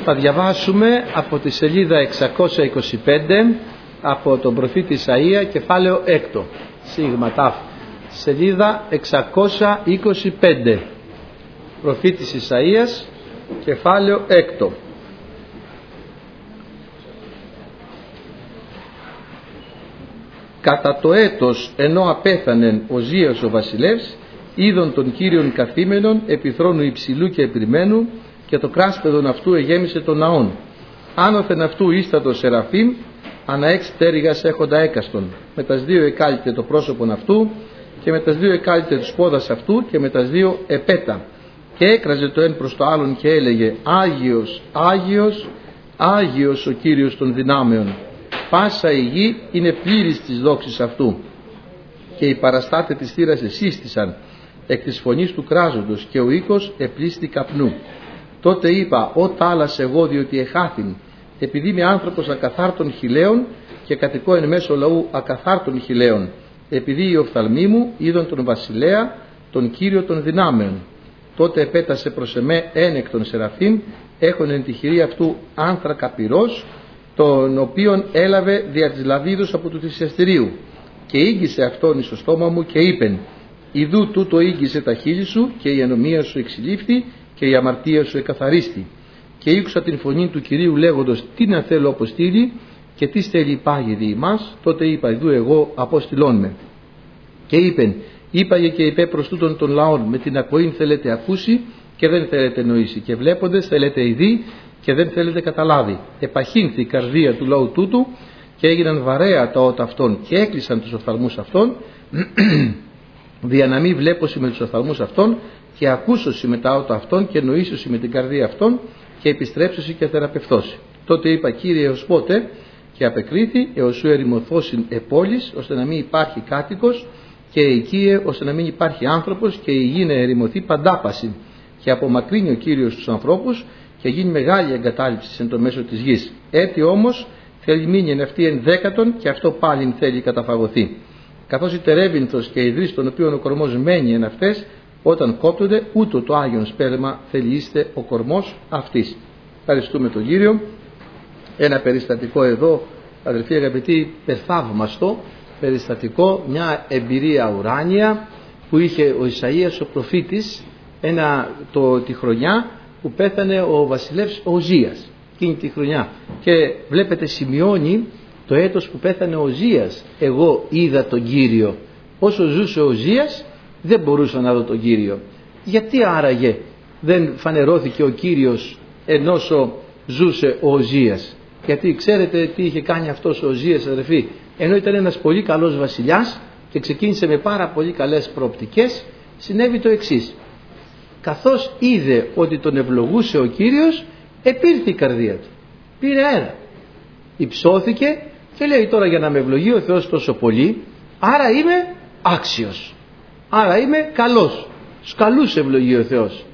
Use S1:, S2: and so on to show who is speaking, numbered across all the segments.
S1: Θα διαβάσουμε από τη σελίδα 625 από τον προφήτη Ισαΐα, κεφάλαιο 6, σίγμα τάφ, σελίδα 625, προφήτης Ισαΐας, κεφάλαιο 6. Κατά το έτος ενώ απέθανεν Οζίας ο βασιλεύς, είδον τον Κύριον καθήμενον επί θρόνου υψηλού και επριμένου, και το κράσπεδον αυτού εγέμισε τον ναόν. Άνωθεν αυτού ίστατο Σεραφείμ, ανά 6 τέριγας έχοντα έκαστον. Με τας 2 εκάλυτε το πρόσωπον αυτού, και με τας 2 εκάλυτε τους πόδας αυτού, και με τας 2 επέτα. Και έκραζε το ένα προς το άλλον και έλεγε: Άγιος, Άγιος, Άγιος ο Κύριος των δυνάμεων. Πάσα η γη είναι πλήρης της δόξης αυτού. Και οι παραστάτες της θύρας εσύστησαν εκ της φωνής του κράζοντος, και ο οίκος επλήστη καπνού. Τότε είπα: Ω τάλας εγώ, διότι εχάθην, επειδή είμαι άνθρωπος ακαθάρτων χιλέων και κατοικώ εν μέσω λαού ακαθάρτων χιλέων, επειδή οι οφθαλμοί μου είδον τον βασιλέα, τον Κύριο των δυνάμεων. Τότε επέτασε προς εμέ ένα εκ των Σεραφείμ, έχων εν τη χειρή αυτού άνθρακα πυρός, τον οποίον έλαβε δια της λαβίδος από του θυσιαστηρίου, και ήγγισε αυτόν εις το στόμα μου και είπεν: Ιδού τούτο ήγγισε τα χείλη σου, και η ανομία σου εξηλήφθη και η αμαρτία σου εκαθαρίστη. Και ήκουσα την φωνή του Κυρίου λέγοντος: Τι να θέλω αποστείλει, και τι στέλνει πάγει δι' ημάς. Τότε είπα: Ιδού εγώ απόστηλόν με. Και είπεν: Είπαγε και είπε προς τούτον των λαών: Με την ακοήν θέλετε ακούσει και δεν θέλετε νοήσει, και βλέποντες θέλετε ειδεί και δεν θέλετε καταλάβει. Επαχύνθη η καρδία του λαού τούτου, και έγιναν βαρέα τα ότα αυτών, και έκλεισαν τους οφθαλμούς αυτών, δια να μην βλέπωσι με τους οφθαλμούς αυτών, και ακούσωσι με τα ότα αυτών, και νοήσωσι με την καρδία αυτών, και επιστρέψωσι και θεραπευτώσι. Τότε είπα: Κύριε, έως πότε? Και απεκρίθη: έως σου ερημωθώσιν επόλης, ώστε να μην υπάρχει κάτοικος, και οικίε, ώστε να μην υπάρχει άνθρωπος, και η γη να ερημωθεί παντάπασιν. Και απομακρύνει ο Κύριος τους ανθρώπους, και γίνει μεγάλη εγκατάλειψη εν το μέσο της γης. Έτσι όμως θέλει μείνει εν αυτή εν δέκατον, και αυτό πάλιν θέλει καταφαγωθεί. Καθώς η τερέβυνθος και η ιδρύς των οποίων ο κορμός μένει εν αυτές, όταν κόπτονται, ούτω το Άγιον σπέρμα θέλει είστε ο κορμός αυτής. Ευχαριστούμε τον Κύριο. Ένα περιστατικό εδώ, αδελφοί αγαπητοί, πεθαύμαστο περιστατικό, μια εμπειρία ουράνια που είχε ο Ισαΐας ο προφήτης τη χρονιά που πέθανε ο βασιλεύς Οζίας, εκείνη τη χρονιά. Και βλέπετε σημειώνει το έτος που πέθανε ο Οζίας: Εγώ είδα τον Κύριο. Όσο ζούσε ο Οζίας δεν μπορούσα να δω τον Κύριο. Γιατί άραγε δεν φανερώθηκε ο Κύριος ενώσο ζούσε ο Οζίας? Γιατί ξέρετε τι είχε κάνει αυτός ο Οζίας, αδερφοί? Ενώ ήταν ένας πολύ καλός βασιλιάς και ξεκίνησε με πάρα πολύ καλές προοπτικές, συνέβη το εξής: καθώς είδε ότι τον ευλογούσε ο Κύριος, επήρθε η καρδία του, πήρε αέρα, υψώθηκε και λέει: τώρα για να με ευλογεί ο Θεός τόσο πολύ, άρα είμαι άξιος, άρα είμαι καλός. Τους καλούς ευλογεί ο Θεός.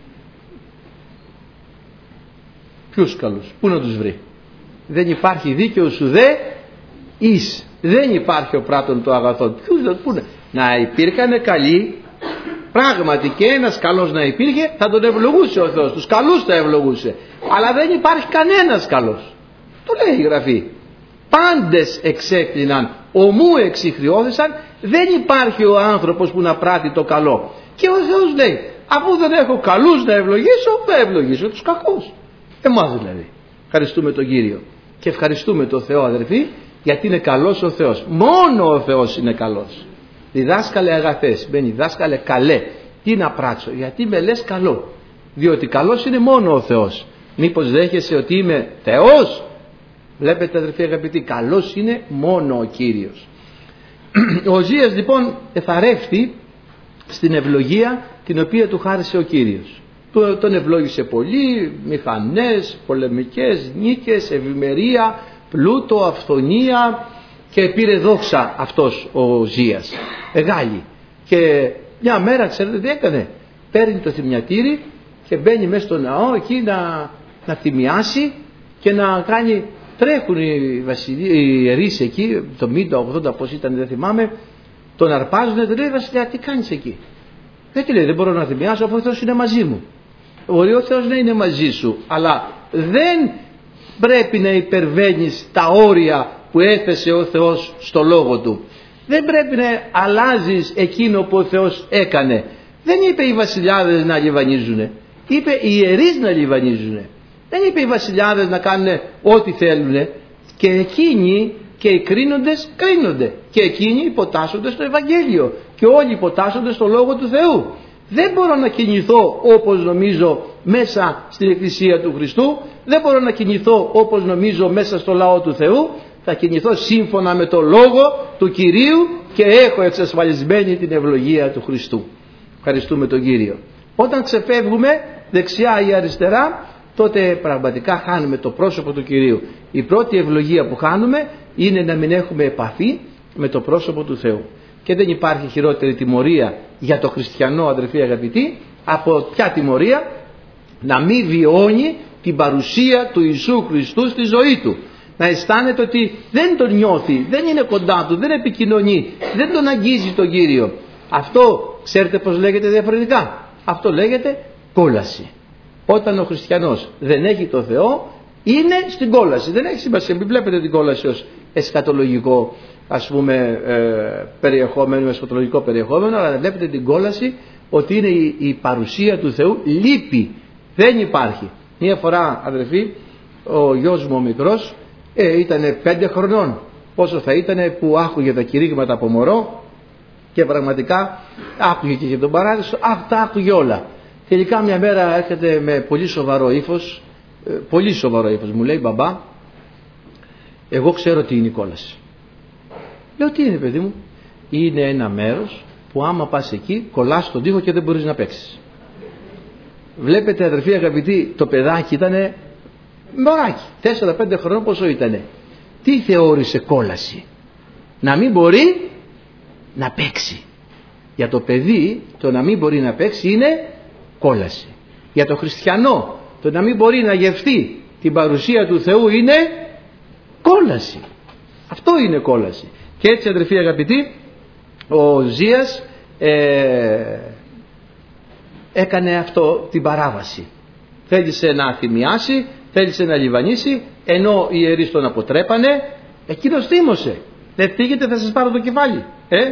S1: Ποιους καλούς? Πού να τους βρει? Δεν υπάρχει δίκαιος ουδέ εις, δεν υπάρχει ο πράτων το αγαθό. Ποιους να υπήρχαν καλοί, πράγματι, και ένας καλός να υπήρχε, θα τον ευλογούσε ο Θεός, τους καλούς θα ευλογούσε. Αλλά δεν υπάρχει κανένας καλός. Το λέει η Γραφή: πάντες εξέκλειναν, ομού εξιχριώθησαν, δεν υπάρχει ο άνθρωπος που να πράττει το καλό. Και ο Θεός λέει: αφού δεν έχω καλούς να ευλογήσω, θα ευλογήσω τους κακούς. Εμάς δηλαδή. Ευχαριστούμε τον Κύριο και ευχαριστούμε τον Θεό, αδερφοί, γιατί είναι καλός ο Θεός. Μόνο ο Θεός είναι καλός. Διδάσκαλε αγαθές, μπαίνει δάσκαλε καλέ. Τι να πράξω? Γιατί με λες καλό? Διότι καλός είναι μόνο ο Θεός. Μήπως δέχεσαι ότι είμαι Θεός? Βλέπετε, αδερφοί αγαπητοί, καλός είναι μόνο ο Κύριος. Ο Οζίας λοιπόν εθαρεύτη στην ευλογία την οποία του χάρισε ο Κύριος. Τον ευλόγησε πολύ, μηχανές, πολεμικές νίκες, ευημερία, πλούτο, αυθονία, και πήρε δόξα αυτός ο Οζίας μεγάλη. Και μια μέρα, ξέρετε τι έκανε? Παίρνει το θυμιατήρι και μπαίνει μέσα στο ναό εκεί να θυμιάσει και να κάνει. Τρέχουν οι ιερείς εκεί, το 80 πώς ήταν δεν θυμάμαι, τον αρπάζουν, του λέει: Βασιλιά, τι κάνεις εκεί? Δεν λέει: δεν μπορώ να θυμιάσω, αφού ο Θεός είναι μαζί μου. Μπορεί ο Θεός να είναι μαζί σου, αλλά δεν πρέπει να υπερβαίνεις τα όρια που έθεσε ο Θεός στο λόγο Του. Δεν πρέπει να αλλάζεις εκείνο που ο Θεός έκανε. Δεν είπε οι βασιλιάδες να λιβανίζουνε, είπε οι ιερείς να λιβανίζουνε. Δεν είπε οι βασιλιάδες να κάνουν ό,τι θέλουνε. Και εκείνοι και οι κρίνοντες κρίνονται, και εκείνοι υποτάσσονται στο Ευαγγέλιο, και όλοι υποτάσσονται στο Λόγο του Θεού. Δεν μπορώ να κινηθώ όπως νομίζω μέσα στην Εκκλησία του Χριστού, δεν μπορώ να κινηθώ όπως νομίζω μέσα στο λαό του Θεού. Θα κινηθώ σύμφωνα με το Λόγο του Κυρίου και έχω εξασφαλισμένη την ευλογία του Χριστού. Ευχαριστούμε τον Κύριο. Όταν ξεφεύγουμε δεξιά ή αριστερά, τότε πραγματικά χάνουμε το πρόσωπο του Κυρίου. Η πρώτη ευλογία που χάνουμε είναι να μην έχουμε επαφή με το πρόσωπο του Θεού. Και δεν υπάρχει χειρότερη τιμωρία για το χριστιανό, αδερφοί αγαπητοί, από ποια τιμωρία? Να μην βιώνει την παρουσία του Ιησού Χριστού στη ζωή του. Να αισθάνεται ότι δεν τον νιώθει, δεν είναι κοντά του, δεν επικοινωνεί, δεν τον αγγίζει τον Κύριο. Αυτό ξέρετε πως λέγεται διαφορετικά? Αυτό λέγεται κόλαση. Όταν ο χριστιανός δεν έχει το Θεό, είναι στην κόλαση. Δεν έχει σημασία. Μην βλέπετε την κόλαση ως εσχατολογικό, ας πούμε, περιεχόμενο, εσχατολογικό περιεχόμενο, αλλά βλέπετε την κόλαση ότι είναι η παρουσία του Θεού λείπει. Δεν υπάρχει. Μία φορά, αδερφοί, ο γιος μου ο μικρός ήταν 5 χρονών. Πόσο θα ήταν που άκουγε τα κηρύγματα από μωρό και πραγματικά άκουγε και για τον παράδεισο, τα άκουγε όλα. Τελικά μια μέρα έρχεται με πολύ σοβαρό ύφος, μου λέει, μπαμπά, εγώ ξέρω τι είναι η κόλαση. Λέω, τι είναι παιδί μου? Είναι ένα μέρος που άμα πας εκεί κολλάς στον τοίχο και δεν μπορείς να παίξεις. Βλέπετε, αδερφοί αγαπητοί, το παιδάκι ήτανε μωράκι, 4-5 χρονών πόσο ήτανε. Τι θεώρησε κόλαση? Να μην μπορεί να παίξει. Για το παιδί το να μην μπορεί να παίξει είναι κόλαση. Για το χριστιανό το να μην μπορεί να γευτεί την παρουσία του Θεού είναι κόλαση. Αυτό είναι κόλαση. Και έτσι, αδερφοί αγαπητοί, ο Ζίας έκανε αυτό, την παράβαση. Θέλησε να θυμιάσει, θέλησε να λιβανίσει, ενώ οι ιερείς τον αποτρέπανε. Εκείνος θύμωσε. Δεν φύγετε, θα σας πάρω το κεφάλι.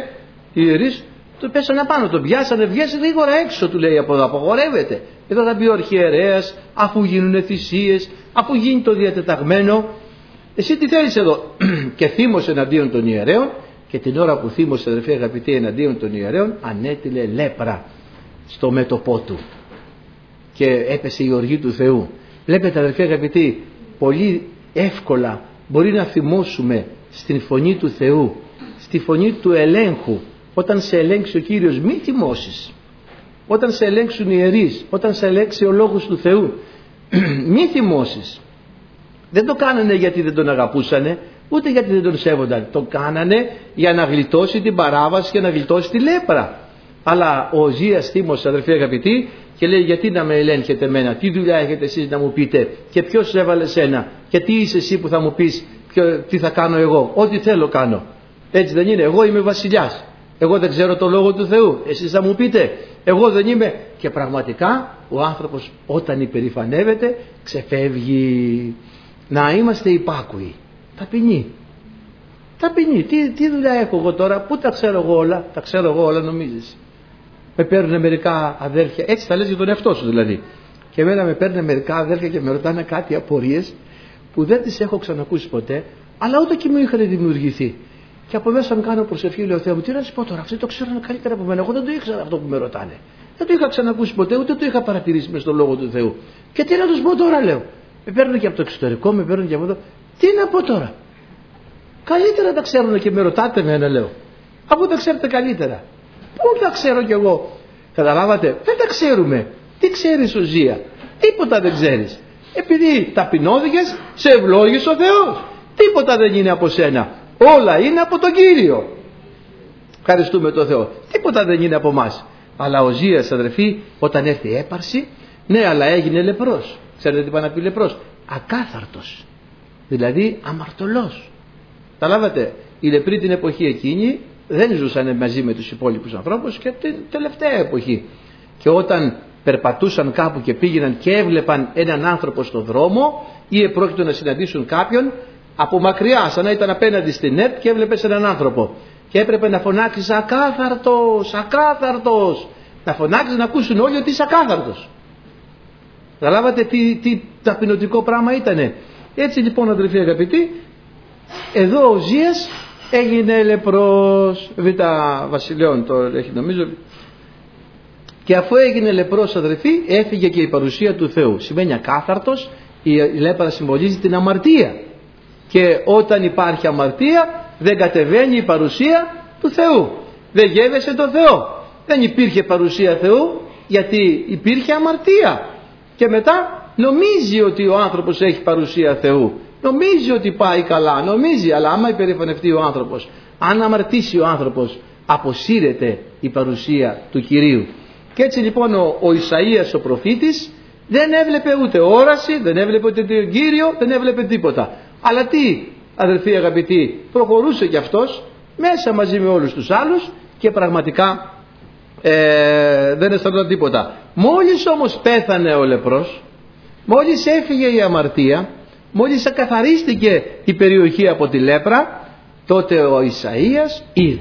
S1: Οι ιερείς του πέσανε πάνω, τον πιάσανε, βγες γρήγορα έξω, του λέει από εδώ, απογορεύεται. Εδώ θα μπει ο αρχιερέας, αφού γίνουν θυσίες, αφού γίνει το διατεταγμένο. Εσύ τι θέλεις εδώ? Και θύμωσε εναντίον των ιερέων, και την ώρα που θύμωσε, αδερφοί αγαπητοί, εναντίον των ιερέων, ανέτειλε λέπρα στο μέτωπό του και έπεσε η οργή του Θεού. Βλέπετε, αδερφοί αγαπητοί, πολύ εύκολα μπορεί να θυμώσουμε στην φωνή του Θεού, στη φωνή του ελέγχου. Όταν σε ελέγξει ο Κύριος, μη θυμώσεις. Όταν σε ελέγξουν οι ιερείς, όταν σε ελέγξει ο Λόγος του Θεού, μη θυμώσεις. Δεν το κάνανε γιατί δεν τον αγαπούσανε, ούτε γιατί δεν τον σέβονταν. Το κάνανε για να γλιτώσει την παράβαση και να γλιτώσει τη λέπρα. Αλλά ο Ζίας θύμωσε, αδερφοί αγαπητοί, και λέει, γιατί να με ελέγχετε εμένα? Τι δουλειά έχετε εσείς να μου πείτε? Και ποιος έβαλε σένα? Και τι είσαι εσύ που θα μου πεις τι θα κάνω εγώ? Ό,τι θέλω κάνω. Έτσι δεν είναι? Εγώ είμαι βασιλιάς. Εγώ δεν ξέρω το Λόγο του Θεού. Εσείς θα μου πείτε, εγώ δεν είμαι? Και πραγματικά ο άνθρωπος όταν υπερηφανεύεται ξεφεύγει. Να είμαστε υπάκουοι, ταπεινοί. Ταπεινοί. Τι δουλειά έχω εγώ τώρα? Πού τα ξέρω εγώ όλα? Τα ξέρω εγώ όλα, νομίζεις? Με παίρνουν μερικά αδέρφια, έτσι θα λες για τον εαυτό σου δηλαδή. Και εμένα με παίρνουν μερικά αδέρφια και με ρωτάνε κάτι απορίες που δεν τις έχω ξανακούσει ποτέ, αλλά ούτε και μου είχαν δημιουργηθεί. Και από μέσα μου κάνω προσευχή, λέω, Θεέ μου, τι να σου πω τώρα? Αυτοί το ξέρουν καλύτερα από μένα. Εγώ δεν το ήξερα αυτό που με ρωτάνε. Δεν το είχα ξανακούσει ποτέ, ούτε το είχα παρατηρήσει μες στον Λόγο του Θεού. Και τι να τους πω τώρα, λέω? Με παίρνουν και από το εξωτερικό, με παίρνουν και από εδώ. Τι να πω τώρα? Καλύτερα τα ξέρουν και με ρωτάτε εμένα, λέω. Αφού τα ξέρετε καλύτερα. Πού τα ξέρω κι εγώ? Καταλάβατε? Δεν τα ξέρουμε. Τι ξέρεις, ο Ζία? Τίποτα δεν ξέρεις. Επειδή ταπεινώθηκες, σε ευλόγησε ο Θεός. Τίποτα δεν είναι από σένα. Όλα είναι από τον Κύριο. Ευχαριστούμε τον Θεό. Τίποτα δεν είναι από μας. Αλλά ο Ζίας, αδερφοί, όταν έρθει η έπαρση, ναι, αλλά έγινε λεπρός. Ξέρετε τι πάει να πει λεπρός? Ακάθαρτος. Δηλαδή αμαρτωλός. Καταλάβατε? Οι λεπροί την εποχή εκείνη δεν ζούσαν μαζί με τους υπόλοιπους ανθρώπους και την τελευταία εποχή. Και όταν περπατούσαν κάπου και πήγαιναν και έβλεπαν έναν άνθρωπο στο δρόμο ή επρόκειτο να συναντήσουν κάποιον από μακριά, σαν να ήταν απέναντι στην ΕΡΤ και έβλεπες έναν άνθρωπο και έπρεπε να φωνάξεις ακάθαρτος, ακάθαρτος, να φωνάξεις να ακούσουν όλοι ότι είσαι ακάθαρτος. Καταλάβατε τι ταπεινωτικό πράγμα ήτανε. Έτσι λοιπόν, αδελφοί αγαπητοί, εδώ ο Ουζίας έγινε λεπρός. Β' Βασιλειών το έχει νομίζω. Και αφού έγινε λεπρός, αδελφοί, έφυγε και η παρουσία του Θεού. Σημαίνει ακάθαρτος, η λέπρα συμβολίζει την αμαρτία. Και όταν υπάρχει αμαρτία δεν κατεβαίνει η παρουσία του Θεού. Δεν γεύεσαι το Θεό. Δεν υπήρχε παρουσία Θεού γιατί υπήρχε αμαρτία. Και μετά νομίζει ότι ο άνθρωπος έχει παρουσία Θεού. Νομίζει ότι πάει καλά. Νομίζει, αλλά άμα υπερηφανευτεί ο άνθρωπος, αν αμαρτήσει ο άνθρωπος, αποσύρεται η παρουσία του Κυρίου. Και έτσι λοιπόν ο Ισαΐας ο προφήτης δεν έβλεπε ούτε όραση, δεν έβλεπε ούτε τον Κύριο, δεν έβλεπε τίποτα. Αλλά τι, αδελφοί αγαπητοί, προχωρούσε κι αυτός μέσα μαζί με όλους τους άλλους και πραγματικά δεν αισθανόταν τίποτα. Μόλις όμως πέθανε ο λεπρός, μόλις έφυγε η αμαρτία, μόλις ακαθαρίστηκε η περιοχή από τη λέπρα, τότε ο Ισαΐας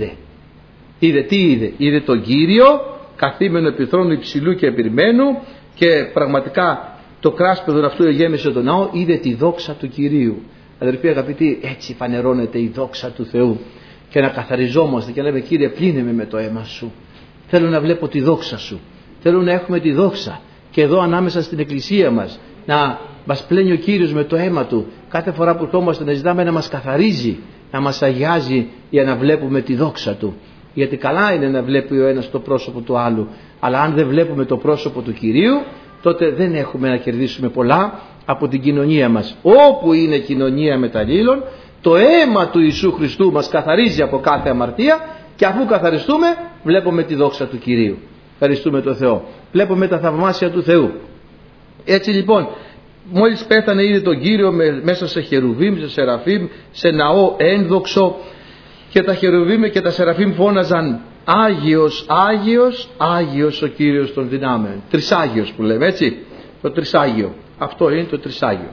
S1: είδε τον Κύριο καθήμενο επί θρόνου υψηλού και επιρμένου, και πραγματικά το κράσπεδον αυτού εγέμισε τον ναό, είδε τη δόξα του Κυρίου. Αδελφοί αγαπητοί, έτσι φανερώνεται η δόξα του Θεού, και να καθαριζόμαστε και να λέμε, Κύριε, πλύνε με το αίμα σου, θέλω να βλέπω τη δόξα σου, θέλω να έχουμε τη δόξα. Και εδώ ανάμεσα στην εκκλησία μας να μας πλένει ο Κύριος με το αίμα του, κάθε φορά που ερχόμαστε να ζητάμε να μας καθαρίζει, να μας αγιάζει, για να βλέπουμε τη δόξα του. Γιατί καλά είναι να βλέπει ο ένας το πρόσωπο του άλλου, αλλά αν δεν βλέπουμε το πρόσωπο του Κυρίου, τότε δεν έχουμε να κερδίσουμε πολλά από την κοινωνία μας. Όπου είναι κοινωνία μεταλλήλων, το αίμα του Ιησού Χριστού μας καθαρίζει από κάθε αμαρτία, και αφού καθαριστούμε βλέπουμε τη δόξα του Κυρίου. Ευχαριστούμε τον Θεό. Βλέπουμε τα θαυμάσια του Θεού. Έτσι λοιπόν, μόλις πέθανε είδε τον Κύριο μέσα σε χερουβίμ, σε σεραφίμ, σε ναό ένδοξο, και τα χερουβίμ και τα σεραφίμ φώναζαν Άγιος, Άγιος, Άγιος ο Κύριος των δυνάμεων. Τρισάγιος που λέμε, έτσι, το τρισάγιο. Αυτό είναι το τρισάγιο.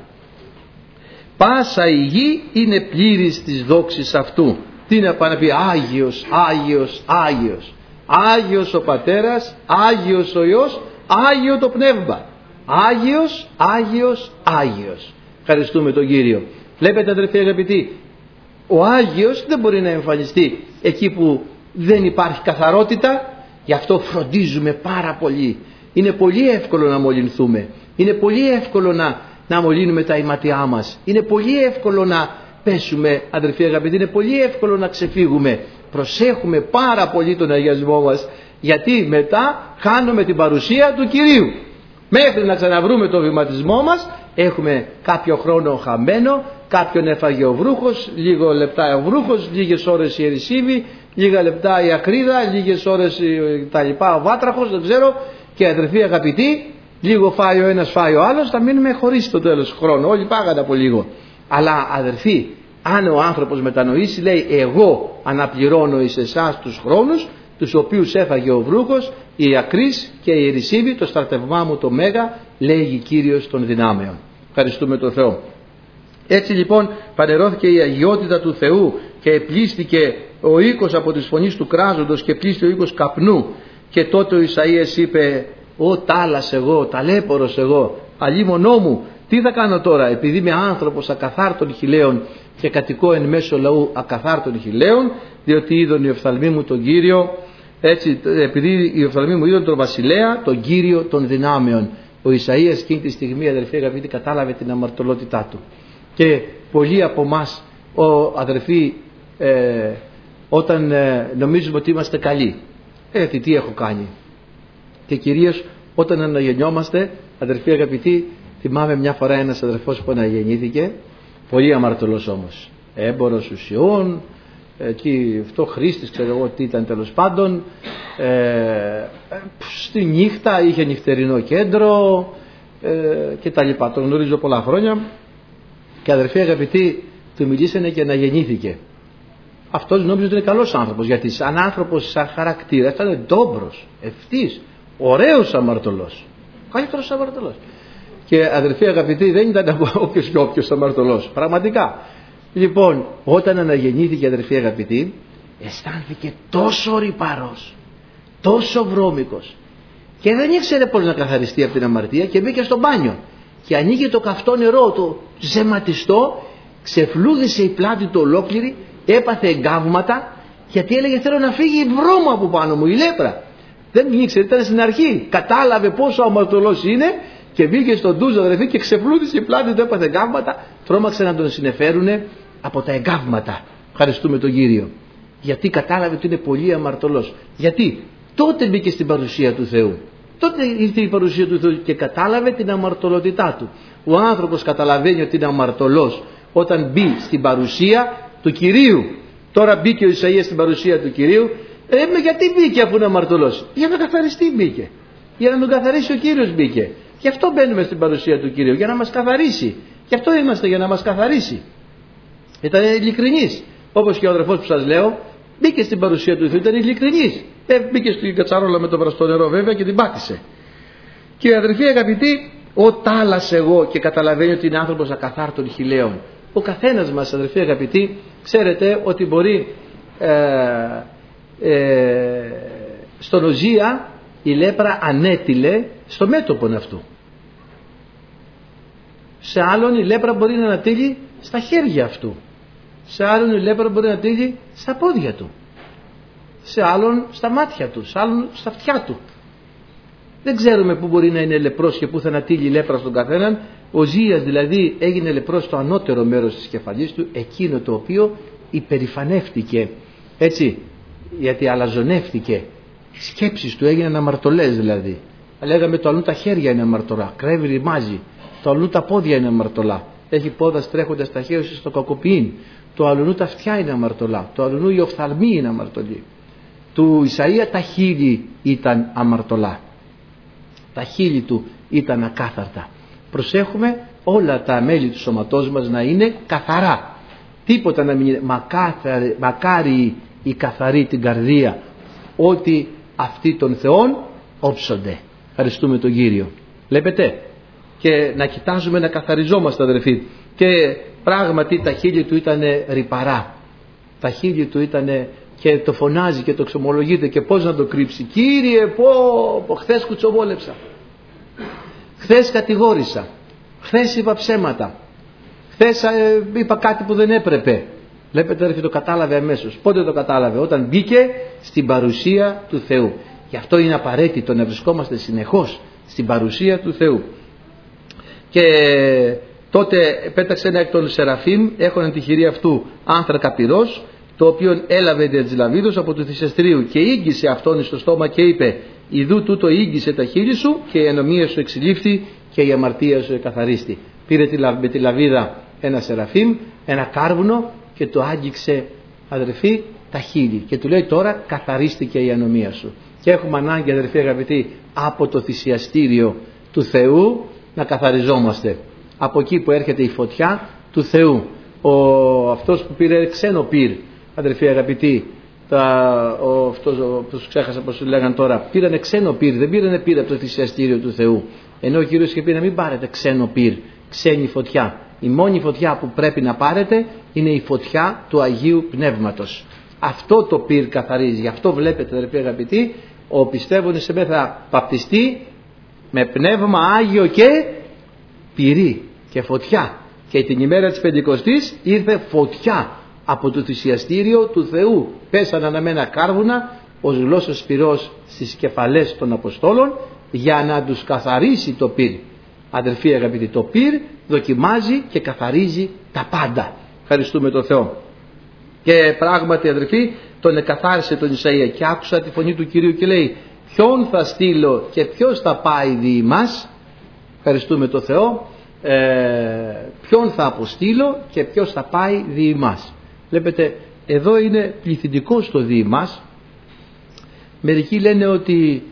S1: Πάσα η γη είναι πλήρης της δόξης αυτού. Τι να πάει να πει Άγιος, Άγιος, Άγιος. Άγιος ο Πατέρας, Άγιος ο Υιός, Άγιο το Πνεύμα. Άγιος, Άγιος, Άγιος. Ευχαριστούμε τον Κύριο. Βλέπετε, αδελφοί αγαπητοί, ο Άγιος δεν μπορεί να εμφανιστεί εκεί που δεν υπάρχει καθαρότητα. Γι' αυτό φροντίζουμε πάρα πολύ. Είναι πολύ εύκολο να μολυνθούμε. Είναι πολύ εύκολο να μολύνουμε τα ηματιά μας. Είναι πολύ εύκολο να πέσουμε, αδελφοί αγαπητοί. Είναι πολύ εύκολο να ξεφύγουμε. Προσέχουμε πάρα πολύ τον αγιασμό μας, γιατί μετά χάνουμε την παρουσία του Κυρίου. Μέχρι να ξαναβρούμε το βηματισμό μας έχουμε κάποιο χρόνο χαμένο, κάποιον έφαγε ο βρούχος, λίγο λεπτά ο βρούχος, λίγες ώρες η ερησίβη, λίγα λεπτά η ακρίδα, λίγες ώρες τα λοιπά ο βάτραχος, δεν ξέρω. Και αδελφοί αγαπητοί, λίγο φάει ο ένας, φάει ο άλλος, θα μείνουμε χωρίς το τέλος του χρόνου. Όλοι πάγανε από λίγο. Αλλά αδελφοί, αν ο άνθρωπος μετανοήσει, λέει, εγώ αναπληρώνω εις εσάς τους χρόνους τους οποίους έφαγε ο βρούχος, η ακρίς και η ερησίβη, το στρατευμά μου το μέγα, λέγει Κύριος των δυνάμεων. Ευχαριστούμε τον Θεό. Έτσι λοιπόν φανερώθηκε η αγιότητα του Θεού και επλήστηκε ο οίκος από τις φωνής του κράζοντος και πλήστηκε ο οίκος καπνού. Και τότε ο Ισαΐας είπε, «Ω τάλας εγώ, ταλέπορος εγώ, αλίμονό μου, τι θα κάνω τώρα, επειδή είμαι άνθρωπος ακαθάρτων χιλέων και κατοικώ εν μέσω λαού ακαθάρτων χιλέων, διότι είδον οι οφθαλμοί μου τον Κύριο, έτσι, επειδή οι οφθαλμοί μου είδον τον Βασιλέα, τον Κύριο των δυνάμεων». Ο Ισαΐας εκείνη τη στιγμή, αδελφοί αγαπητοί, κατάλαβε την αμαρτωλότητά του. Και πολλοί από εμάς, αδελφοί, όταν νομίζουμε ότι είμαστε καλοί, τι έχω κάνει. Και κυρίως όταν αναγεννιόμαστε, αδελφοί αγαπητοί, θυμάμαι μια φορά ένας αδερφός που αναγεννήθηκε, πολύ αμαρτωλός όμως, έμπορος ουσιών, εκεί αυτό χρήστης, ξέρω εγώ τι ήταν τέλος πάντων, στη νύχτα είχε νυχτερινό κέντρο και τα λοιπά. Τον γνωρίζω πολλά χρόνια και αδερφοί αγαπητοί, του μιλήσανε και αναγεννήθηκε. Αυτός νόμιζε ότι είναι καλός άνθρωπος, γιατί σαν άνθρωπος, σαν χαρακτήρα ήταν ντόμπρος, ευτής, ωραίος αμαρτωλός. Καλύτερος αμαρτωλός. Και αδερφοί αγαπητοί, δεν ήταν όποιος και όποιος αμαρτωλός. Πραγματικά. Λοιπόν, όταν αναγεννήθηκε, αδερφοί αγαπητοί, αισθάνθηκε τόσο ρυπαρός, τόσο βρώμικος, και δεν ήξερε πώς να καθαριστεί από την αμαρτία, και μπήκε στο μπάνιο και ανοίγει το καυτό νερό, το ζεματιστό, ξεφλούδισε η πλάτη του ολόκληρη, έπαθε εγκάβματα, γιατί έλεγε θέλω να φύγει η βρώμα από πάνω μου, η λέπρα. Δεν ήξερε, ήταν στην αρχή. Κατάλαβε πόσο αμαρτωλός είναι και μπήκε στον ντουζ, αδερφοί, και ξεφλούδισε η πλάτη του, έπαθε εγκάβματα. Τρόμαξε να τον συνεφέρουνε από τα εγκάβματα. Ευχαριστούμε τον Κύριο. Γιατί κατάλαβε ότι είναι πολύ αμαρτωλός. Γιατί τότε μπήκε στην παρουσία του Θεού. Τότε ήρθε η παρουσία του Θεού και κατάλαβε την αμαρτωλότητά του. Ο άνθρωπος καταλαβαίνει ότι είναι αμαρτωλός όταν μπει στην παρουσία του Κυρίου. Τώρα μπήκε ο Ισαΐας στην παρουσία του Κυρίου. Γιατί μπήκε αφού είναι αμαρτωλός? Για να καθαριστεί μπήκε. Για να τον καθαρίσει ο Κύριος μπήκε. Γι' αυτό μπαίνουμε στην παρουσία του Κυρίου, για να μας καθαρίσει. Γι' αυτό είμαστε, για να μας καθαρίσει. Ήταν ειλικρινής. Όπως και ο αδερφός που σας λέω, μπήκε στην παρουσία του Θεού, ήταν ειλικρινής. Μπήκε στην κατσαρόλα με το βραστό νερό βέβαια και την πάτησε. Και αδερφοί αγαπητοί, ο τάλας εγώ, και καταλαβαίνει ότι είναι άνθρωπος ακαθάρτων χιλέων. Ο καθένας μας, αδερφοί αγαπητοί, ξέρετε ότι μπορεί στον Οζία η λέπρα ανέτειλε στο μέτωπον αυτού. Σε άλλον η λέπρα μπορεί να ανατείλει στα χέρια αυτού. Σε άλλον η λέπρα μπορεί να ανατείλει στα πόδια του. Σε άλλον στα μάτια του. Σε άλλον στα αυτιά του. Δεν ξέρουμε πού μπορεί να είναι λεπρός και πού θα ανατείλει η λέπρα στον καθέναν. Ο Ζίας δηλαδή έγινε λεπρός στο ανώτερο μέρος της κεφαλής του, εκείνο το οποίο υπερηφανεύτηκε, έτσι, γιατί αλαζονεύτηκε. Οι σκέψεις του έγιναν αμαρτωλές δηλαδή. Λέγαμε το αλλού τα χέρια είναι αμαρτωλά, κρέβει, ρημάζει. Το αλλού τα πόδια είναι αμαρτωλά. Έχει πόδας τρέχοντας ταχαίωση στο κακοποιήν. Το αλλού τα αυτιά είναι αμαρτωλά. Το αλλού η οφθαλμή είναι αμαρτωλή. Του Ισαΐα τα χείλη ήταν αμαρτωλά. Τα χείλη του ήταν ακάθαρτα. Προσέχουμε όλα τα μέλη του σώματός μας να είναι καθαρά. Τίποτα να μην είναι. Μακάρι η καθαρή την καρδία, ότι αυτοί των Θεών όψονται. Ευχαριστούμε τον Κύριο. Βλέπετε, και να κοιτάζουμε να καθαριζόμαστε, αδερφοί. Και πράγματι τα χείλη του ήταν ρυπαρά. Τα χείλη του ήταν, και το φωνάζει και το ξομολογείται, και πώς να το κρύψει? Κύριε, χθες κουτσοβόλεψα, χθες κατηγόρησα, χθες είπα ψέματα, χθες είπα κάτι που δεν έπρεπε. Βλέπετε, αδερφοί, το κατάλαβε αμέσως. Πότε το κατάλαβε? Όταν μπήκε στην παρουσία του Θεού. Γι' αυτό είναι απαραίτητο να βρισκόμαστε συνεχώς στην παρουσία του Θεού. Και τότε πέταξε ένα εκ των Σεραφείμ, έχωναν τη χειρή αυτού άνθρακα πυρός, το οποίο έλαβε δια της λαβίδος από του θυσιαστηρίου, και ήγγισε αυτόν στο στόμα και είπε: ιδού τούτο ήγγισε τα χείλη σου, και η ανομία σου εξηλήφθη και η αμαρτία σου εκαθαρίστη. Πήρε με τη λαβίδα ένα Σεραφείμ, ένα κάρβουνο, και το άγγιξε, αδερφοί, τα χείλη, και του λέει: τώρα καθαρίστηκε η ανομία σου. Και έχουμε ανάγκη, αδερφοί αγαπητοί, από το θυσιαστήριο του Θεού να καθαριζόμαστε. Από εκεί που έρχεται η φωτιά του Θεού. Αυτός που πήρε ξένο πυρ, αδερφοί αγαπητοί, αυτός που ξέχασα πως σου λέγαν τώρα, πήρανε ξένο πυρ, δεν πήρανε πυρ από το θυσιαστήριο του Θεού. Ενώ ο Κύριος είχε πει να μην πάρετε ξένο πυρ, ξένη φωτιά. Η μόνη φωτιά που πρέπει να πάρετε είναι η φωτιά του Αγίου Πνεύματος. Αυτό το πυρ καθαρίζει. Γι' αυτό βλέπετε, αδερφοί αγαπητοί, ο πιστεύων σε μέθα βαπτιστή με πνεύμα Άγιο και πυρί και φωτιά. Και την ημέρα της Πεντηκοστής ήρθε φωτιά από το θυσιαστήριο του Θεού. Πέσαν αναμένα κάρβουνα ως γλώσσος πυρός στις κεφαλές των Αποστόλων, για να τους καθαρίσει το πυρ. Αδερφοί αγαπητοί, το πυρ δοκιμάζει και καθαρίζει τα πάντα. Ευχαριστούμε τον Θεό. Και πράγματι, αδερφοί, τον εκαθάρισε τον Ισαΐα, και άκουσα τη φωνή του Κυρίου και λέει: ποιον θα στείλω και ποιος θα πάει δι' μας? Ευχαριστούμε τον Θεό. Ποιον θα αποστείλω και ποιος θα πάει δι' μας? Βλέπετε, εδώ είναι πληθυντικό στο δι' μας. Μερικοί λένε ότι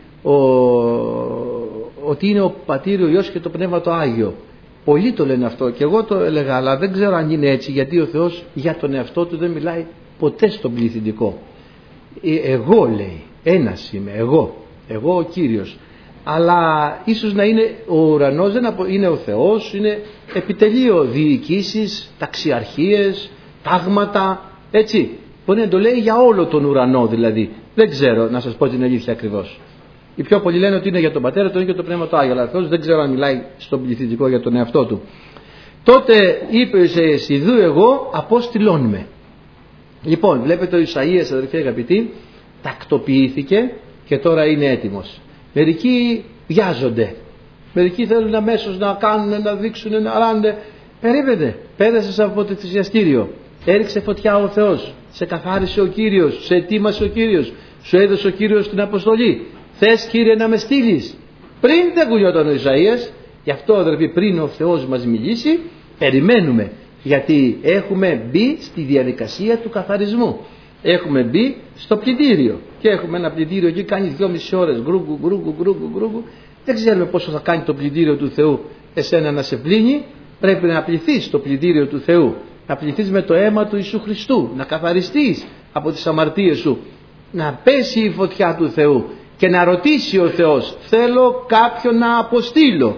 S1: είναι ο Πατήρ, ο Υιός και το Πνεύμα το Άγιο. Πολλοί το λένε αυτό, και εγώ το έλεγα, αλλά δεν ξέρω αν είναι έτσι, γιατί ο Θεός για τον εαυτό του δεν μιλάει ποτέ στον πληθυντικό. Εγώ, λέει, ένας είμαι, εγώ ο Κύριος. αλλά ίσως να είναι ο ουρανός, δεν είναι ο Θεός, είναι επιτελείο διοικήσεις, ταξιαρχίες, τάγματα, έτσι. Μπορεί να το λέει για όλο τον ουρανό δηλαδή. Δεν ξέρω να σας πω την αλήθεια ακριβώς. Οι πιο πολλοί λένε ότι είναι για τον Πατέρα, το είναι και το Πνεύμα το Άγιο, αλλά Θεός δεν ξέρω αν μιλάει στον πληθυντικό για τον εαυτό του. Τότε είπε ο Ισαΐας, ιδού εγώ απόστηλόν με. Λοιπόν, βλέπετε ο Ισαΐας, αδελφοί αγαπητοί, τακτοποιήθηκε και τώρα είναι έτοιμος. Μερικοί βιάζονται. Μερικοί θέλουν αμέσως να κάνουν, να δείξουν, να ράντε. Περίμενε, πέρασες από το θυσιαστήριο. Έριξε φωτιά ο Θεός. Σε καθάρισε ο Κύριος. Σε ετοίμασε ο Κύριος. Σου έδωσε ο Κύριος την αποστολή. Θες, Κύριε, να με στείλεις? Πριν δεν κουνιόταν ο Ισαΐας. Γι' αυτό, αδερφοί, πριν ο Θεός μας μιλήσει, περιμένουμε. Γιατί έχουμε μπει στη διαδικασία του καθαρισμού. Έχουμε μπει στο πλυντήριο. Και έχουμε ένα πλυντήριο εκεί, κάνει 2,5 ώρες. Γκρούγκου. Δεν ξέρουμε πόσο θα κάνει το πλυντήριο του Θεού εσένα να σε πλύνει. Πρέπει να πληθείς στο πλυντήριο του Θεού. Να πληθείς με το αίμα του Ιησού Χριστού. Να καθαριστείς από τις αμαρτίες σου. Να πέσει η φωτιά του Θεού. Και να ρωτήσει ο Θεός, θέλω κάποιον να αποστείλω.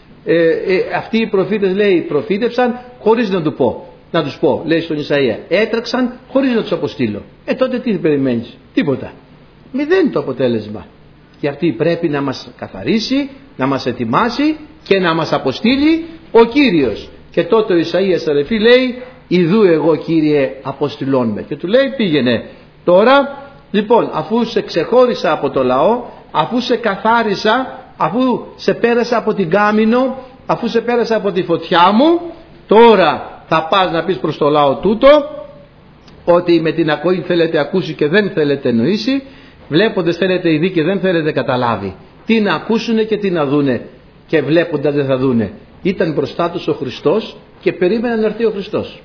S1: Αυτοί οι προφήτες, λέει, προφήτευσαν χωρίς να τους πω, λέει στον Ισαΐα. Έτρεξαν χωρίς να τους αποστείλω. Τότε τι περιμένεις? Τίποτα. Μηδέν το αποτέλεσμα. Και αυτή πρέπει να μας καθαρίσει, να μας ετοιμάσει και να μας αποστείλει ο Κύριος. Και τότε ο Ισαΐας, αδελφοί, λέει, ιδού εγώ, Κύριε, αποστηλών με. Και του λέει, πήγαινε τώρα. Λοιπόν, αφού σε ξεχώρισα από το λαό, αφού σε καθάρισα, αφού σε πέρασα από την κάμινο, αφού σε πέρασα από τη φωτιά μου, τώρα θα πας να πεις προς το λαό τούτο ότι με την ακοή θέλετε ακούσει και δεν θέλετε εννοήσει, βλέποντες θέλετε ειδεί και δεν θέλετε καταλάβει. Τι να ακούσουνε και τι να δούνε, και βλέποντας δεν θα δούνε. Ήταν μπροστά τους ο Χριστός και περίμεναν να έρθει ο Χριστός.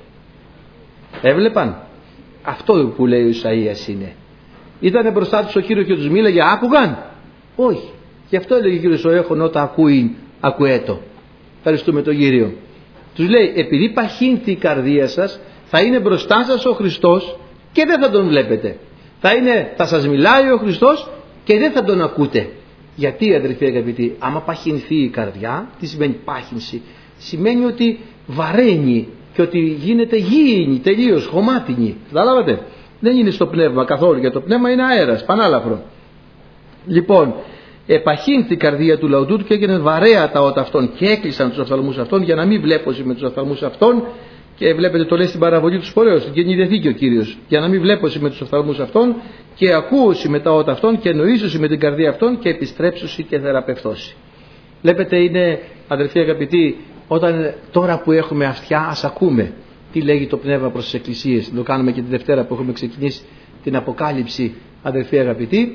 S1: Έβλεπαν. Αυτό που λέει ο Ισαΐας είναι. Ήτανε μπροστά τους ο Κύριος και τους μίλαγε, άκουγαν? Όχι. Γι' αυτό έλεγε ο Κύριος, ο έχων όταν ακούει, ακουέτο. Ευχαριστούμε τον Κύριο. Τους λέει, επειδή παχύνθη η καρδία σας, θα είναι μπροστά σας ο Χριστός και δεν θα τον βλέπετε. Θα σας μιλάει ο Χριστός και δεν θα τον ακούτε. Γιατί, αδελφοί αγαπητοί, άμα παχυνθεί η καρδιά, τι σημαίνει πάχυνση? Σημαίνει ότι βαραίνει και ότι γίνεται γήινη, τελείως χωμάτινη. Καταλάβατε? Δεν είναι στο πνεύμα καθόλου, γιατί το πνεύμα είναι αέρας, πανάλαφρο. Λοιπόν, επαχύνθη η καρδία του λαού του και έγινε βαρέα τα ότα αυτών και έκλεισαν τους οφθαλμούς αυτών για να μην βλέπωση με τους οφθαλμούς αυτών. Και βλέπετε, το λέει στην παραβολή του Σπορέως, στην Καινή Διαθήκη ο Κύριος, για να μην βλέπωση με τους οφθαλμούς αυτών και ακούωση με τα ότα αυτών και νοήσωση με την καρδία αυτών και επιστρέψωση και θεραπευθώσει. Βλέπετε, είναι, αδελφοί αγαπητοί, όταν τώρα που έχουμε αυτιά, ας ακούμε τι λέγει το πνεύμα προς τις εκκλησίες. Το κάνουμε και τη Δευτέρα που έχουμε ξεκινήσει την Αποκάλυψη, αδελφοί αγαπητοί.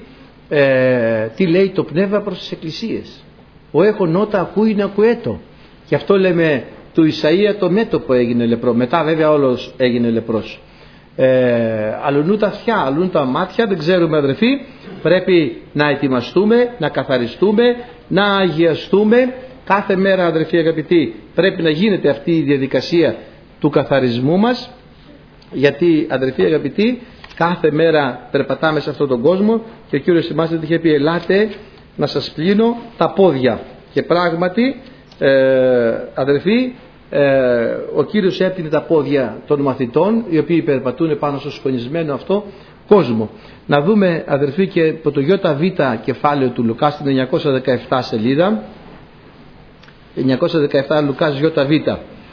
S1: Τι λέει το πνεύμα προς τις εκκλησίες? Ο έχων ότα ακούει να ακουέτο. Γι' αυτό λέμε του Ισαΐα το μέτωπο έγινε λεπρό. Μετά βέβαια όλος έγινε λεπρός. Αλλουνού τα αυτιά, αλλουνού τα μάτια, δεν ξέρουμε, αδελφοί. Πρέπει να ετοιμαστούμε, να καθαριστούμε, να αγιαστούμε. Κάθε μέρα, αδελφοί αγαπητοί, πρέπει να γίνεται αυτή η διαδικασία του καθαρισμού μας, γιατί, αδελφοί αγαπητοί, κάθε μέρα περπατάμε σε αυτόν τον κόσμο και ο Κύριος εμάς δεν είχε πει, ελάτε να σας πλύνω τα πόδια. Και πράγματι, αδελφοί, ο Κύριος έπλυνε τα πόδια των μαθητών, οι οποίοι περπατούν πάνω στο σκονισμένο αυτό κόσμο. Να δούμε, αδελφοί, και από το ΙΒ κεφάλαιο του Λουκά στην 917 σελίδα, 917 Λουκάς ΙΒ.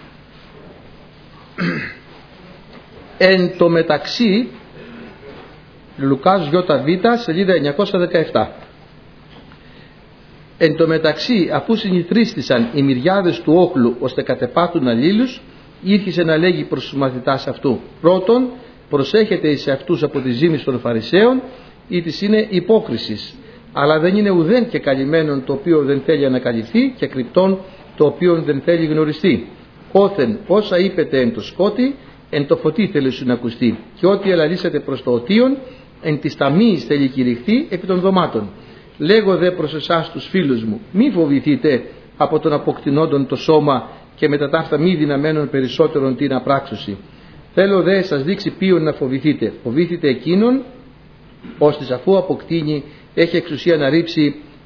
S1: Εν τω μεταξύ, Λουκάς ΙΒ σελίδα 917. Εν τω μεταξύ, αφού συνηθρίστησαν οι μυριάδες του όχλου ώστε κατεπάτουν αλλήλους, ήρχισε να λέγει προς τους μαθητάς αυτού, πρώτον, προσέχετε εις αυτούς από τη ζήμη των Φαρισαίων, ή της είναι υπόκρισης, αλλά δεν είναι ουδέν και καλυμμένον το οποίο δεν θέλει ανακαλυφθεί και κρυπτόν το οποίο δεν θέλει γνωριστεί. Όθεν όσα είπετε εν το σκότη, εν το φωτί θέλει σου να ακουστεί, και ό,τι ελαλήσετε προς το οτίον, εν της ταμίης θέλει κηρυχθεί επί των δωμάτων. Λέγω δε προς εσάς τους φίλους μου, μη φοβηθείτε από τον αποκτηνόντων το σώμα και μετά ταύτα μη δυναμένων περισσότερον την απράξωση. Θέλω δε σας δείξει ποιον να φοβηθείτε. Φοβήθητε εκείνον, ώστε αφού αποκτήνει έχει εξουσία να ρίψει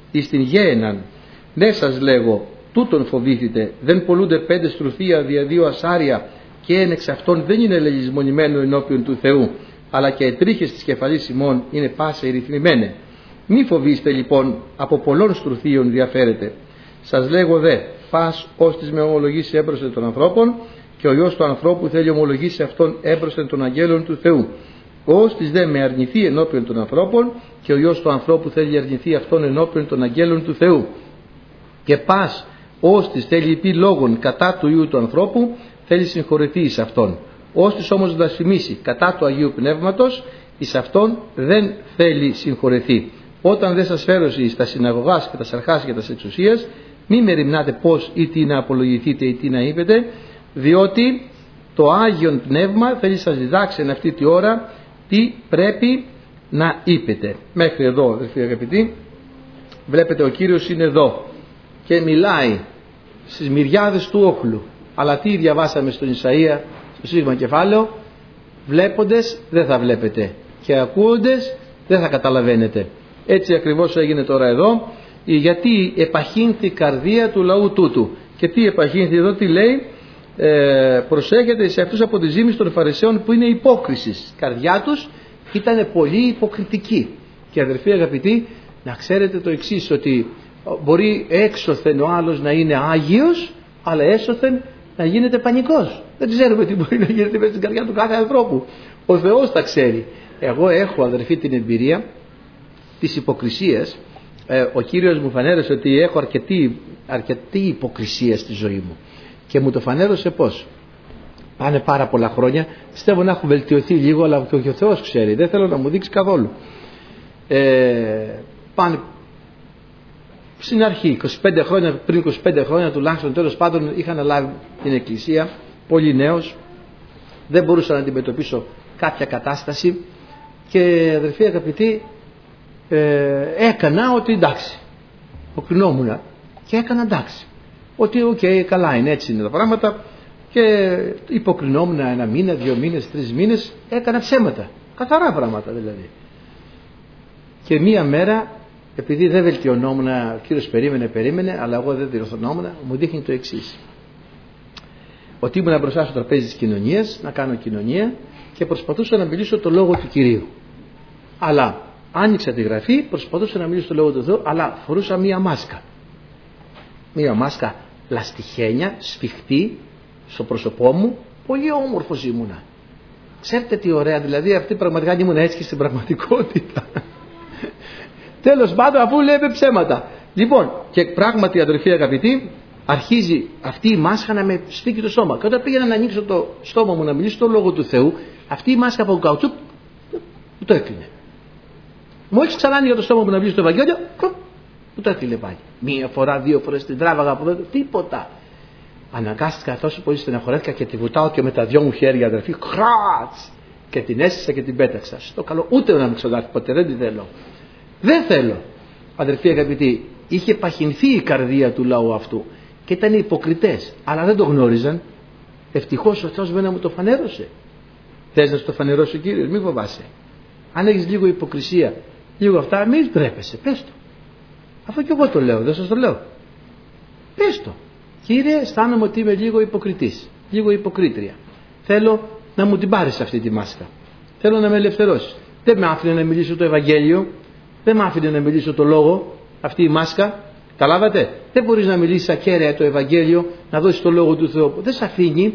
S1: εις την γέεναν. Ναι σας λέγω, τούτον φοβήθητε, δεν πολλούνται 5 στρουθία δια 2 ασάρια, και εν εξ αυτών δεν είναι λελισμονημένο ενώπιον του Θεού, αλλά και οι τρίχες της κεφαλής ημών είναι πάσα ρυθμημένε. Μη φοβήστε λοιπόν, από πολλών στρουθίων διαφέρετε. Σας λέγω δε, πας ώστις με ομολογήσει έμπροσθεν των ανθρώπων, και ο Υιός του ανθρώπου θέλει ομολογήσει αυτόν έμπροσθεν των αγγέλων του Θεού. Ώστις δε με αρνηθεί ενώπιον των ανθρώπων, και ο Υιός του ανθρώπου θέλει αρνηθεί αυτόν ενώπιον των αγγέλων του Θεού. Και πας ώστις θέλει πει λόγον κατά του Υιού του ανθρώπου, θέλει συγχωρηθεί εις αυτόν. Ώστις όμως βλασφημίσει κατά του Αγίου Πνεύματος, εις αυτόν δεν θέλει συγχωρηθεί. Όταν δεν σας φέρωση στα συναγωγάς και τα σαρχάς και τα εξουσίας, μη μεριμνάτε πώς ή τι να απολογηθείτε ή τι να είπετε, διότι το Άγιον Πνεύμα θέλει σας διδάξει εν αυτή τη ώρα τι πρέπει να είπετε. Μέχρι εδώ, αδελφοί αγαπητοί, βλέπετε ο Κύριος είναι εδώ και μιλάει στις μυριάδες του όχλου. Αλλά τι διαβάσαμε στον Ισαΐα, στο σίγμα κεφάλαιο, βλέποντες δεν θα βλέπετε και ακούοντες δεν θα καταλαβαίνετε. Έτσι ακριβώς έγινε τώρα εδώ, γιατί επαχύνθη η καρδία του λαού τούτου. Και τι επαχύνθη εδώ, τι λέει, προσέχετε σε αυτούς από τη ζήμιση των Φαρισαίων που είναι υπόκρισης. Η καρδιά τους ήταν πολύ υποκριτική. Και αδερφοί αγαπητοί, να ξέρετε το εξής, ότι μπορεί έξωθεν ο άλλος να είναι Άγιος, αλλά έσωθεν να γίνεται πανικός. Δεν ξέρουμε τι μπορεί να γίνεται μέσα στην καρδιά του κάθε ανθρώπου. Ο Θεός τα ξέρει. Εγώ έχω, αδερφοί, την εμπειρία της υποκρισίας. Ο Κύριος μου φανέρωσε ότι έχω αρκετή υποκρισία στη ζωή μου. Και μου το φανέρωσε πώς. Πάνε πάρα πολλά χρόνια. Πιστεύω να έχω βελτιωθεί λίγο, αλλά και ο Θεός ξέρει. Δεν θέλω να μου δείξει καθόλου. Πάνε στην αρχή, 25 χρόνια, πριν 25 χρόνια τουλάχιστον, τέλος πάντων, είχα αναλάβει την εκκλησία, πολύ νέος, δεν μπορούσα να αντιμετωπίσω κάποια κατάσταση και αδερφοί αγαπητοί, έκανα ότι εντάξει, αποκρινόμουν και έκανα εντάξει, ότι καλά είναι, έτσι είναι τα πράγματα, και υποκρινόμουν 1 μήνα, 2 μήνες, 3 μήνες, έκανα ψέματα, καθαρά πράγματα δηλαδή. Και μία μέρα, επειδή δεν βελτιωνόμουν, ο Κύριος περίμενε, αλλά εγώ δεν διορθωνόμουν, μου δείχνει το εξής. Ότι ήμουν μπροστά στο τραπέζι της κοινωνίας, να κάνω κοινωνία και προσπαθούσα να μιλήσω το λόγο του Κυρίου. Αλλά άνοιξα τη γραφή, προσπαθούσα να μιλήσω το λόγο του Θεού, αλλά φορούσα μία μάσκα. Μία μάσκα πλαστιχένια, σφιχτή, στο πρόσωπό μου, πολύ όμορφος ήμουνα. Ξέρετε τι ωραία, δηλαδή αυτή πραγματικά ήμουν έτσι και στην πραγματικότητα. Τέλος πάντων, αφού λέμε ψέματα. Λοιπόν, και πράγματι αδερφοί αγαπητοί, αρχίζει αυτή η μάσκα να με σφίγγει το στόμα. Και όταν πήγαινα να ανοίξω το στόμα μου να μιλήσω το λόγο του Θεού, αυτή η μάσκα από καουτσούκ μου το έκλεινε. Μόλις ξανά ανοίγω το στόμα μου να μιλήσω το Ευαγγέλιο, μου το έκλεινε πάλι. 1 φορά, 2 φορές την τράβαγα από εδώ, τίποτα. Αναγκάστηκα τόσο πολύ, στεναχωρέθηκα και τη βουτάω και με τα 2 μου χέρια, αδερφοί, κράτς! Και την έσυσα και την πέταξα. Στο καλό, ούτε να μην ξανάρθει ποτέ, δεν τη θέλω. Δεν θέλω. Αδερφοί αγαπητοί, είχε παχυνθεί η καρδία του λαού αυτού και ήταν υποκριτές, αλλά δεν το γνώριζαν. Ευτυχώς ο Θεός μένα μου το φανέρωσε. Θες να σου το φανερώσει ο Κύριος, μην φοβάσαι. Αν έχεις λίγο υποκρισία, λίγο αυτά, μην τρέπεσαι, πες το. Αυτό και εγώ το λέω, δεν σας το λέω. Πες το. Κύριε, αισθάνομαι ότι είμαι λίγο υποκριτής, λίγο υποκρίτρια. Θέλω να μου την πάρεις αυτή τη μάσκα. Θέλω να με ελευθερώσεις. Δεν με άφηνε να μιλήσω το Ευαγγέλιο, δεν με άφηνε να μιλήσω το λόγο, αυτή η μάσκα. Καταλάβατε, δεν μπορείς να μιλήσεις ακέραια το Ευαγγέλιο, να δώσεις το λόγο του Θεού. Δεν σε αφήνει.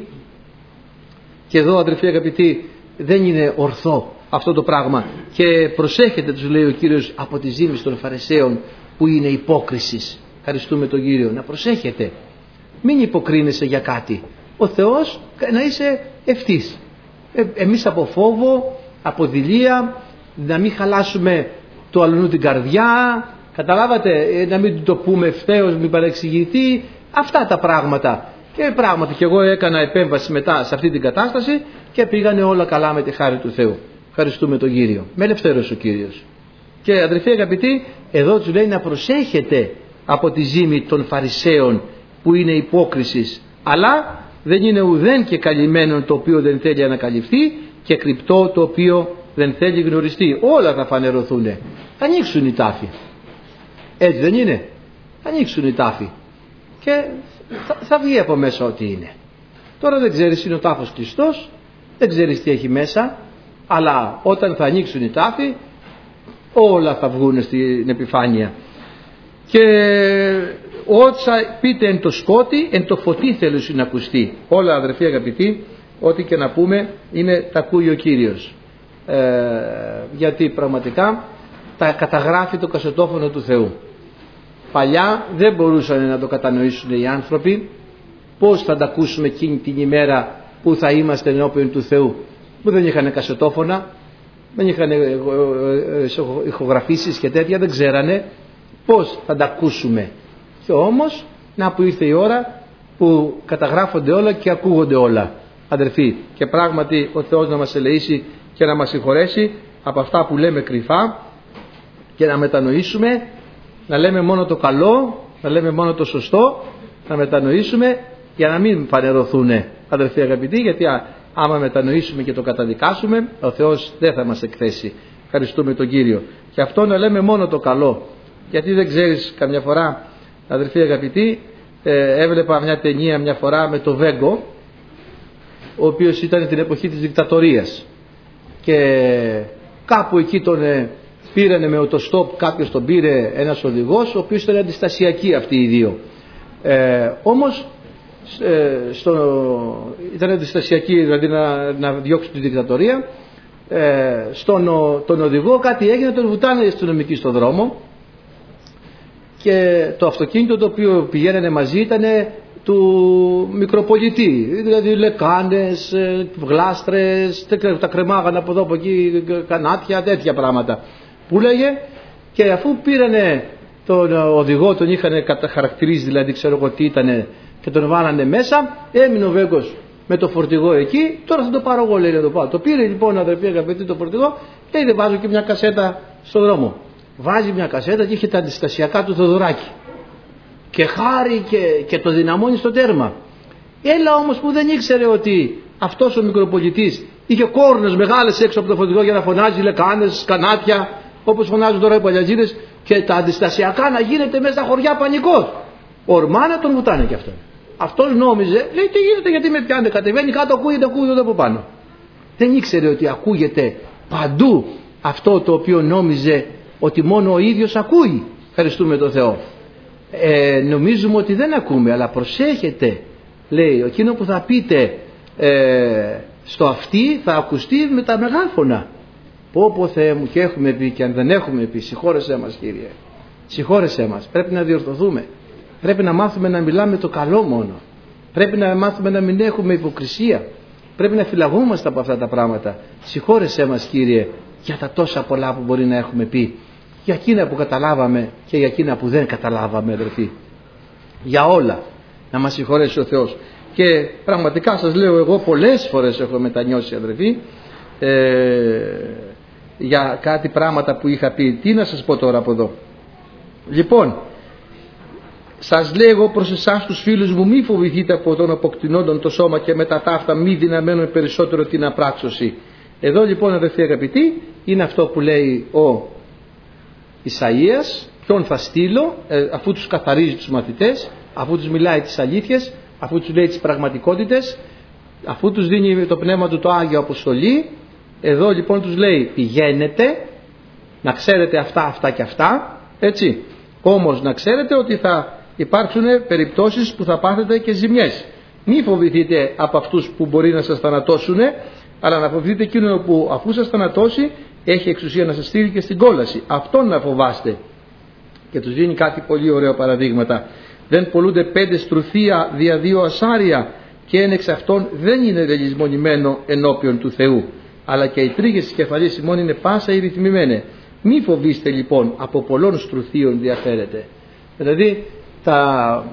S1: Και εδώ, αδερφοί αγαπητοί, δεν είναι ορθό αυτό το πράγμα. Και προσέχετε, τους λέει ο Κύριος, από τη ζήμιση των Φαρισαίων που είναι υπόκρισης. Ευχαριστούμε τον Κύριο. Να προσέχετε. Μην υποκρίνεσαι για κάτι. Ο Θεός να είσαι ευθύς. Εμείς από φόβο, από δειλία, να μην χαλάσουμε το αλλού την καρδιά, καταλάβατε, να μην το πούμε ευθέως, μην παρεξηγηθεί, αυτά τα πράγματα. Και πράγματι και εγώ έκανα επέμβαση μετά σε αυτή την κατάσταση και πήγανε όλα καλά με τη χάρη του Θεού. Ευχαριστούμε τον Κύριο. Με ελευθέρωσε ο Κύριος. Και αδερφοί αγαπητοί, εδώ τους λέει να προσέχετε από τη ζήμη των Φαρισαίων που είναι υπόκρισης, αλλά δεν είναι ουδέν και καλυμμένον το οποίο δεν θέλει ανακαλυφθεί και κρυπτό το οποίο δεν θέλει γνωριστεί. Όλα θα φανερωθούν. Θα ανοίξουν οι τάφοι. Έτσι δεν είναι? Θα ανοίξουν οι τάφοι και θα βγει από μέσα ό,τι είναι. Τώρα δεν ξέρεις, είναι ο τάφος κλειστός, δεν ξέρεις τι έχει μέσα, αλλά όταν θα ανοίξουν οι τάφοι όλα θα βγουν στην επιφάνεια. Και όσα πείτε εν το σκότη, εν το φωτί θέλω να ακουστεί. Όλα, αδερφοί αγαπητοί, ό,τι και να πούμε είναι τα ακούει ο Κύριος. Γιατί πραγματικά τα καταγράφει το κασετόφωνο του Θεού. Παλιά δεν μπορούσαν να το κατανοήσουν οι άνθρωποι. Πώς θα τα ακούσουμε εκείνη την ημέρα που θα είμαστε ενώπιον του Θεού, που δεν είχαν κασετόφωνα, δεν είχαν ηχογραφήσεις και τέτοια, δεν ξέρανε πώς θα τα ακούσουμε. Και όμως να που ήρθε η ώρα που καταγράφονται όλα και ακούγονται όλα, αδερφοί, και πράγματι ο Θεός να μας ελεήσει και να μας συγχωρέσει από αυτά που λέμε κρυφά και να μετανοήσουμε, να λέμε μόνο το καλό, να λέμε μόνο το σωστό, να μετανοήσουμε για να μην φανερωθούν, αδερφοί αγαπητοί, γιατί άμα μετανοήσουμε και το καταδικάσουμε, ο Θεός δεν θα μας εκθέσει. Ευχαριστούμε τον Κύριο. Και αυτό να λέμε μόνο το καλό, γιατί δεν ξέρεις, καμιά φορά, αδερφοί αγαπητοί, έβλεπα μια ταινία μια φορά με το Βέγκο, ο οποίος ήταν την εποχή της δικτατορίας, και κάπου εκεί τον πήρανε με οτοστόπ, κάποιος τον πήρε, ένας οδηγός, ο οποίος ήταν αντιστασιακοί αυτοί οι δύο. Όμως ήταν αντιστασιακοί, δηλαδή να διώξουν τη δικτατορία. Τον οδηγό κάτι έγινε, τον βουτάνε οι αστυνομικοί στον δρόμο, και το αυτοκίνητο το οποίο πηγαίνανε μαζί ήταν του μικροπολιτή, δηλαδή λεκάνες, γλάστρες, τα κρεμάγανε από εδώ από εκεί, κανάτια, τέτοια πράγματα που λέγε. Και αφού πήρανε τον οδηγό, τον είχαν καταχαρακτηρίσει, δηλαδή ξέρω εγώ τι ήτανε, και τον βάλανε μέσα, έμεινε ο Βέγκος με το φορτηγό εκεί. Τώρα θα το πάρω εγώ, λέει, να το πάω. Το πήρε λοιπόν, αδερφοί αγαπητοί, το φορτηγό, λέει, δεν βάζω και μια κασέτα στον δρόμο. Βάζει μια κασέτα και είχε τα αντιστασιακά του Θοδωράκη και χάρη και το δυναμώνει στο τέρμα. Έλα όμως που δεν ήξερε ότι αυτός ο μικροπολιτής είχε κόρνες μεγάλες έξω από το φορτηγό για να φωνάζει λεκάνες, σκανάτια, όπως φωνάζουν τώρα οι παλιατζίδες, και τα αντιστασιακά να γίνεται μέσα στα χωριά πανικός. Ορμάνε, τον βουτάνε κι αυτόν. Αυτός νόμιζε, λέει, τι γίνεται, γιατί με πιάνετε, κατεβαίνει κάτω, ακούγεται από πάνω. Δεν ήξερε ότι ακούγεται παντού αυτό το οποίο νόμιζε ότι μόνο ο ίδιος ακούει. Ευχαριστούμε τον Θεό. Νομίζουμε ότι δεν ακούμε, αλλά προσέχετε, λέει, εκείνο που θα πείτε στο αυτί θα ακουστεί με τα μεγάφωνα. Πω Θεέ μου, και έχουμε πει, και αν δεν έχουμε πει, συγχώρεσέ μας, Κύριε, συγχώρεσέ μας. Πρέπει να διορθωθούμε, πρέπει να μάθουμε να μιλάμε το καλό μόνο, πρέπει να μάθουμε να μην έχουμε υποκρισία, πρέπει να φυλαγόμαστε από αυτά τα πράγματα. Συγχώρεσέ μας, Κύριε, για τα τόσα πολλά που μπορεί να έχουμε πει, για εκείνα που καταλάβαμε και για εκείνα που δεν καταλάβαμε, αδερφοί, για όλα να μας συγχωρέσει ο Θεός. Και πραγματικά σας λέω, εγώ πολλές φορές έχω μετανιώσει, αδερφοί, για κάτι πράγματα που είχα πει. Τι να σας πω τώρα από εδώ? Λοιπόν, σας λέγω προς εσάς τους φίλους μου, μη φοβηθείτε από τον αποκτηνόντων το σώμα και μετά ταύτα μη δυναμένουν περισσότερο την απράξωση. Εδώ λοιπόν, αδερφοί αγαπητοί, είναι αυτό που λέει ο Ισαΐας, ποιον θα στείλω, αφού τους καθαρίζει τους μαθητές, αφού τους μιλάει τις αλήθειες, αφού τους λέει τις πραγματικότητες, αφού τους δίνει το πνεύμα του το Άγιο αποστολή. Εδώ λοιπόν τους λέει, πηγαίνετε να ξέρετε αυτά και αυτά, έτσι, όμως να ξέρετε ότι θα υπάρξουν περιπτώσεις που θα πάθετε και ζημιές. Μη φοβηθείτε από αυτούς που μπορεί να σας θανατώσουν, αλλά να φοβηθείτε εκείνο που αφού σας θανατώσει έχει εξουσία να σας στείλει και στην κόλαση. Αυτόν να φοβάστε. Και τους δίνει κάτι πολύ ωραίο παραδείγματα. Δεν πολλούνται 5 στρουθία δια 2 ασάρια, και ένα εξ αυτών δεν είναι λελισμονημένο ενώπιον του Θεού, αλλά και οι τρίγες της κεφαλής ημών είναι πάσα οι ρυθμημένε. Μη φοβήστε λοιπόν, από πολλών στρουθίων διαφέρετε. Δηλαδή τα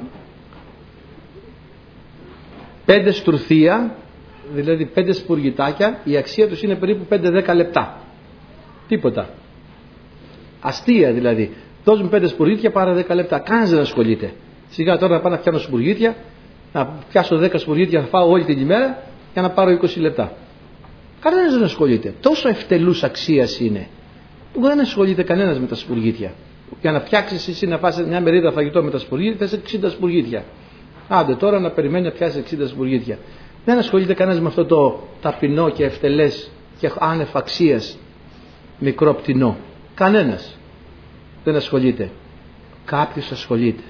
S1: 5 στρουθία, δηλαδή 5 σπουργητάκια, η αξία τους είναι περίπου 5-10 λεπτά. Τίποτα. Αστεία δηλαδή. Δώσ' μου 5 σπουργίτια, πάρε 10 λεπτά. Κανείς δεν ασχολείται. Σιγά τώρα να πάω να πιάνω σπουργίτια, να πιάσω 10 σπουργίτια, θα φάω όλη την ημέρα για να πάρω 20 λεπτά. Κανένας δεν ασχολείται. Τόσο ευτελούς αξίας είναι που δεν ασχολείται κανένας με τα σπουργίτια. Για να φτιάξεις εσύ να φας μια μερίδα φαγητό με τα σπουργίτια, θες 60 σπουργίτια. Άντε τώρα να περιμένει να πιάσει 60 σπουργίτια. Δεν ασχολείται κανένας με αυτό το ταπεινό και ευτελές και άνευ αξίας μικρό πτηνό. Κανένας δεν ασχολείται. Κάποιος ασχολείται.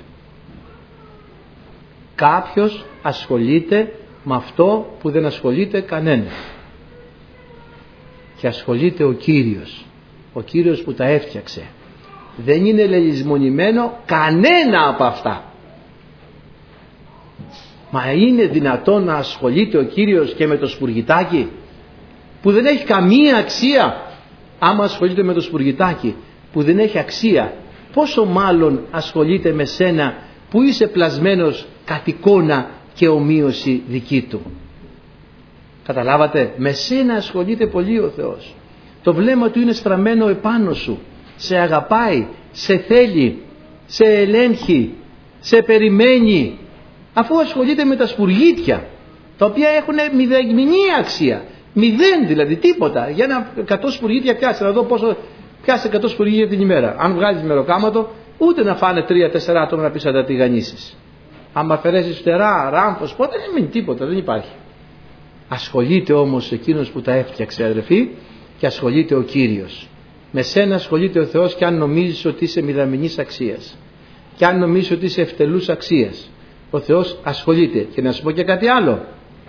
S1: Κάποιος ασχολείται με αυτό που δεν ασχολείται κανένας. Και ασχολείται ο Κύριος. Ο Κύριος που τα έφτιαξε. Δεν είναι λελισμονημένο κανένα από αυτά. Μα είναι δυνατόν να ασχολείται ο Κύριος και με το σπουργητάκι που δεν έχει καμία αξία? Άμα ασχολείται με το σπουργητάκι που δεν έχει αξία, πόσο μάλλον ασχολείται με σένα που είσαι πλασμένος κατ' εικόνα και ομοίωση δική του. Καταλάβατε, με σένα ασχολείται πολύ ο Θεός. Το βλέμμα του είναι στραμμένο επάνω σου. Σε αγαπάει, σε θέλει, σε ελέγχει, σε περιμένει. Αφού ασχολείται με τα σπουργίτια, τα οποία έχουν μηδενική αξία. Μηδέν δηλαδή, τίποτα. Για ένα 100 σπουργίτια πιάσε, να δω πόσο πιάσε 100 σπουργίτια την ημέρα. Αν βγάλεις μεροκάματο, ούτε να φάνε 3-4 άτομα να πεις να τα τηγανίσεις. Αν αφαιρέσεις φτερά, ράμφος, πότε δεν μείνει τίποτα, δεν υπάρχει. Ασχολείται όμως εκείνος που τα έφτιαξε, αδερφοί, και ασχολείται ο Κύριος. Με σένα ασχολείται ο Θεός, και αν νομίζεις ότι είσαι μηδαμινής αξίας, και αν νομίζεις ότι είσαι ευτελούς αξίας, ο Θεός ασχολείται. Και να σου πω και κάτι άλλο.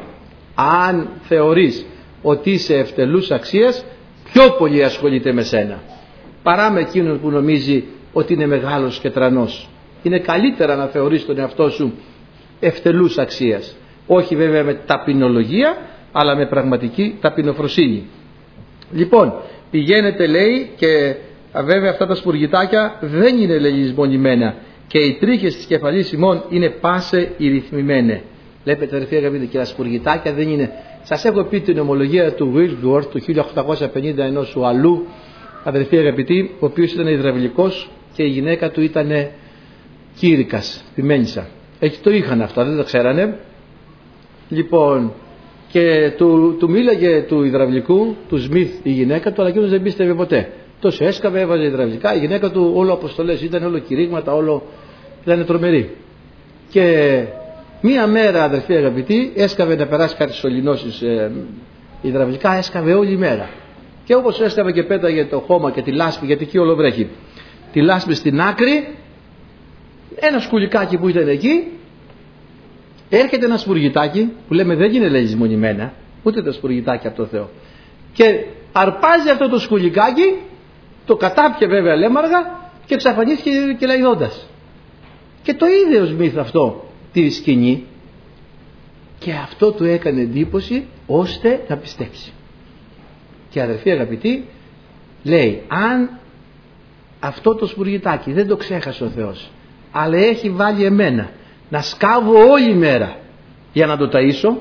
S1: Αν θεωρείς ότι είσαι ευτελούς αξίας, πιο πολύ ασχολείται με σένα παρά με εκείνον που νομίζει ότι είναι μεγάλος και τρανός. Είναι καλύτερα να θεωρείς τον εαυτό σου ευτελούς αξίας. Όχι βέβαια με ταπεινολογία, αλλά με πραγματική ταπεινοφροσύνη. Λοιπόν, πηγαίνετε, λέει, και βέβαια αυτά τα σπουργητάκια δεν είναι λελισμονημένα και οι τρίχες της κεφαλής ημών είναι πάσε ρυθμημένε. Βλέπετε, αδερφοί αγαπητοί, και τα σπουργητάκια δεν είναι. Σας έχω πει την ομολογία του Wigglesworth του 1850, ενός Ουαλού, αδερφοί αγαπητοί, ο οποίος ήταν υδραυλικός και η γυναίκα του ήταν κήρυκας, ποιμένισσα. Έτσι το είχαν αυτά, δεν το ξέρανε. Λοιπόν, και του μίλαγε του υδραυλικού, του Σμιθ, η γυναίκα του, αλλά εκείνος δεν πίστευε ποτέ. Τόσο έσκαβε, έβαζε υδραυλικά, η γυναίκα του όλο αποστολές, ήταν όλο κηρύγματα, όλο ήταν τρομερή. Και μία μέρα, αδερφοί αγαπητοί, έσκαβε να περάσει κάτι σωληνώσεις υδραυλικά, έσκαβε όλη μέρα. Και όπως έσκαβε και πέταγε το χώμα και τη λάσπη, γιατί εκεί όλο βρέχει, τη λάσπη στην άκρη, ένα σκουλικάκι που ήταν εκεί, έρχεται ένα σπουργητάκι που λέμε δεν είναι λελισμονημένα, ούτε τα σπουργητάκια από το Θεό, και αρπάζει αυτό το σκουλικάκι, το κατάπιε βέβαια λέμαργα και εξαφανίστηκε και λαϊδώντας. Και το είδε ο Σμιθ αυτό τη σκηνή, και αυτό του έκανε εντύπωση ώστε να πιστέψει. Και αδερφοί αγαπητοί, λέει, αν αυτό το σπουργητάκι δεν το ξέχασε ο Θεός, αλλά έχει βάλει εμένα να σκάβω όλη μέρα για να το ταΐσω,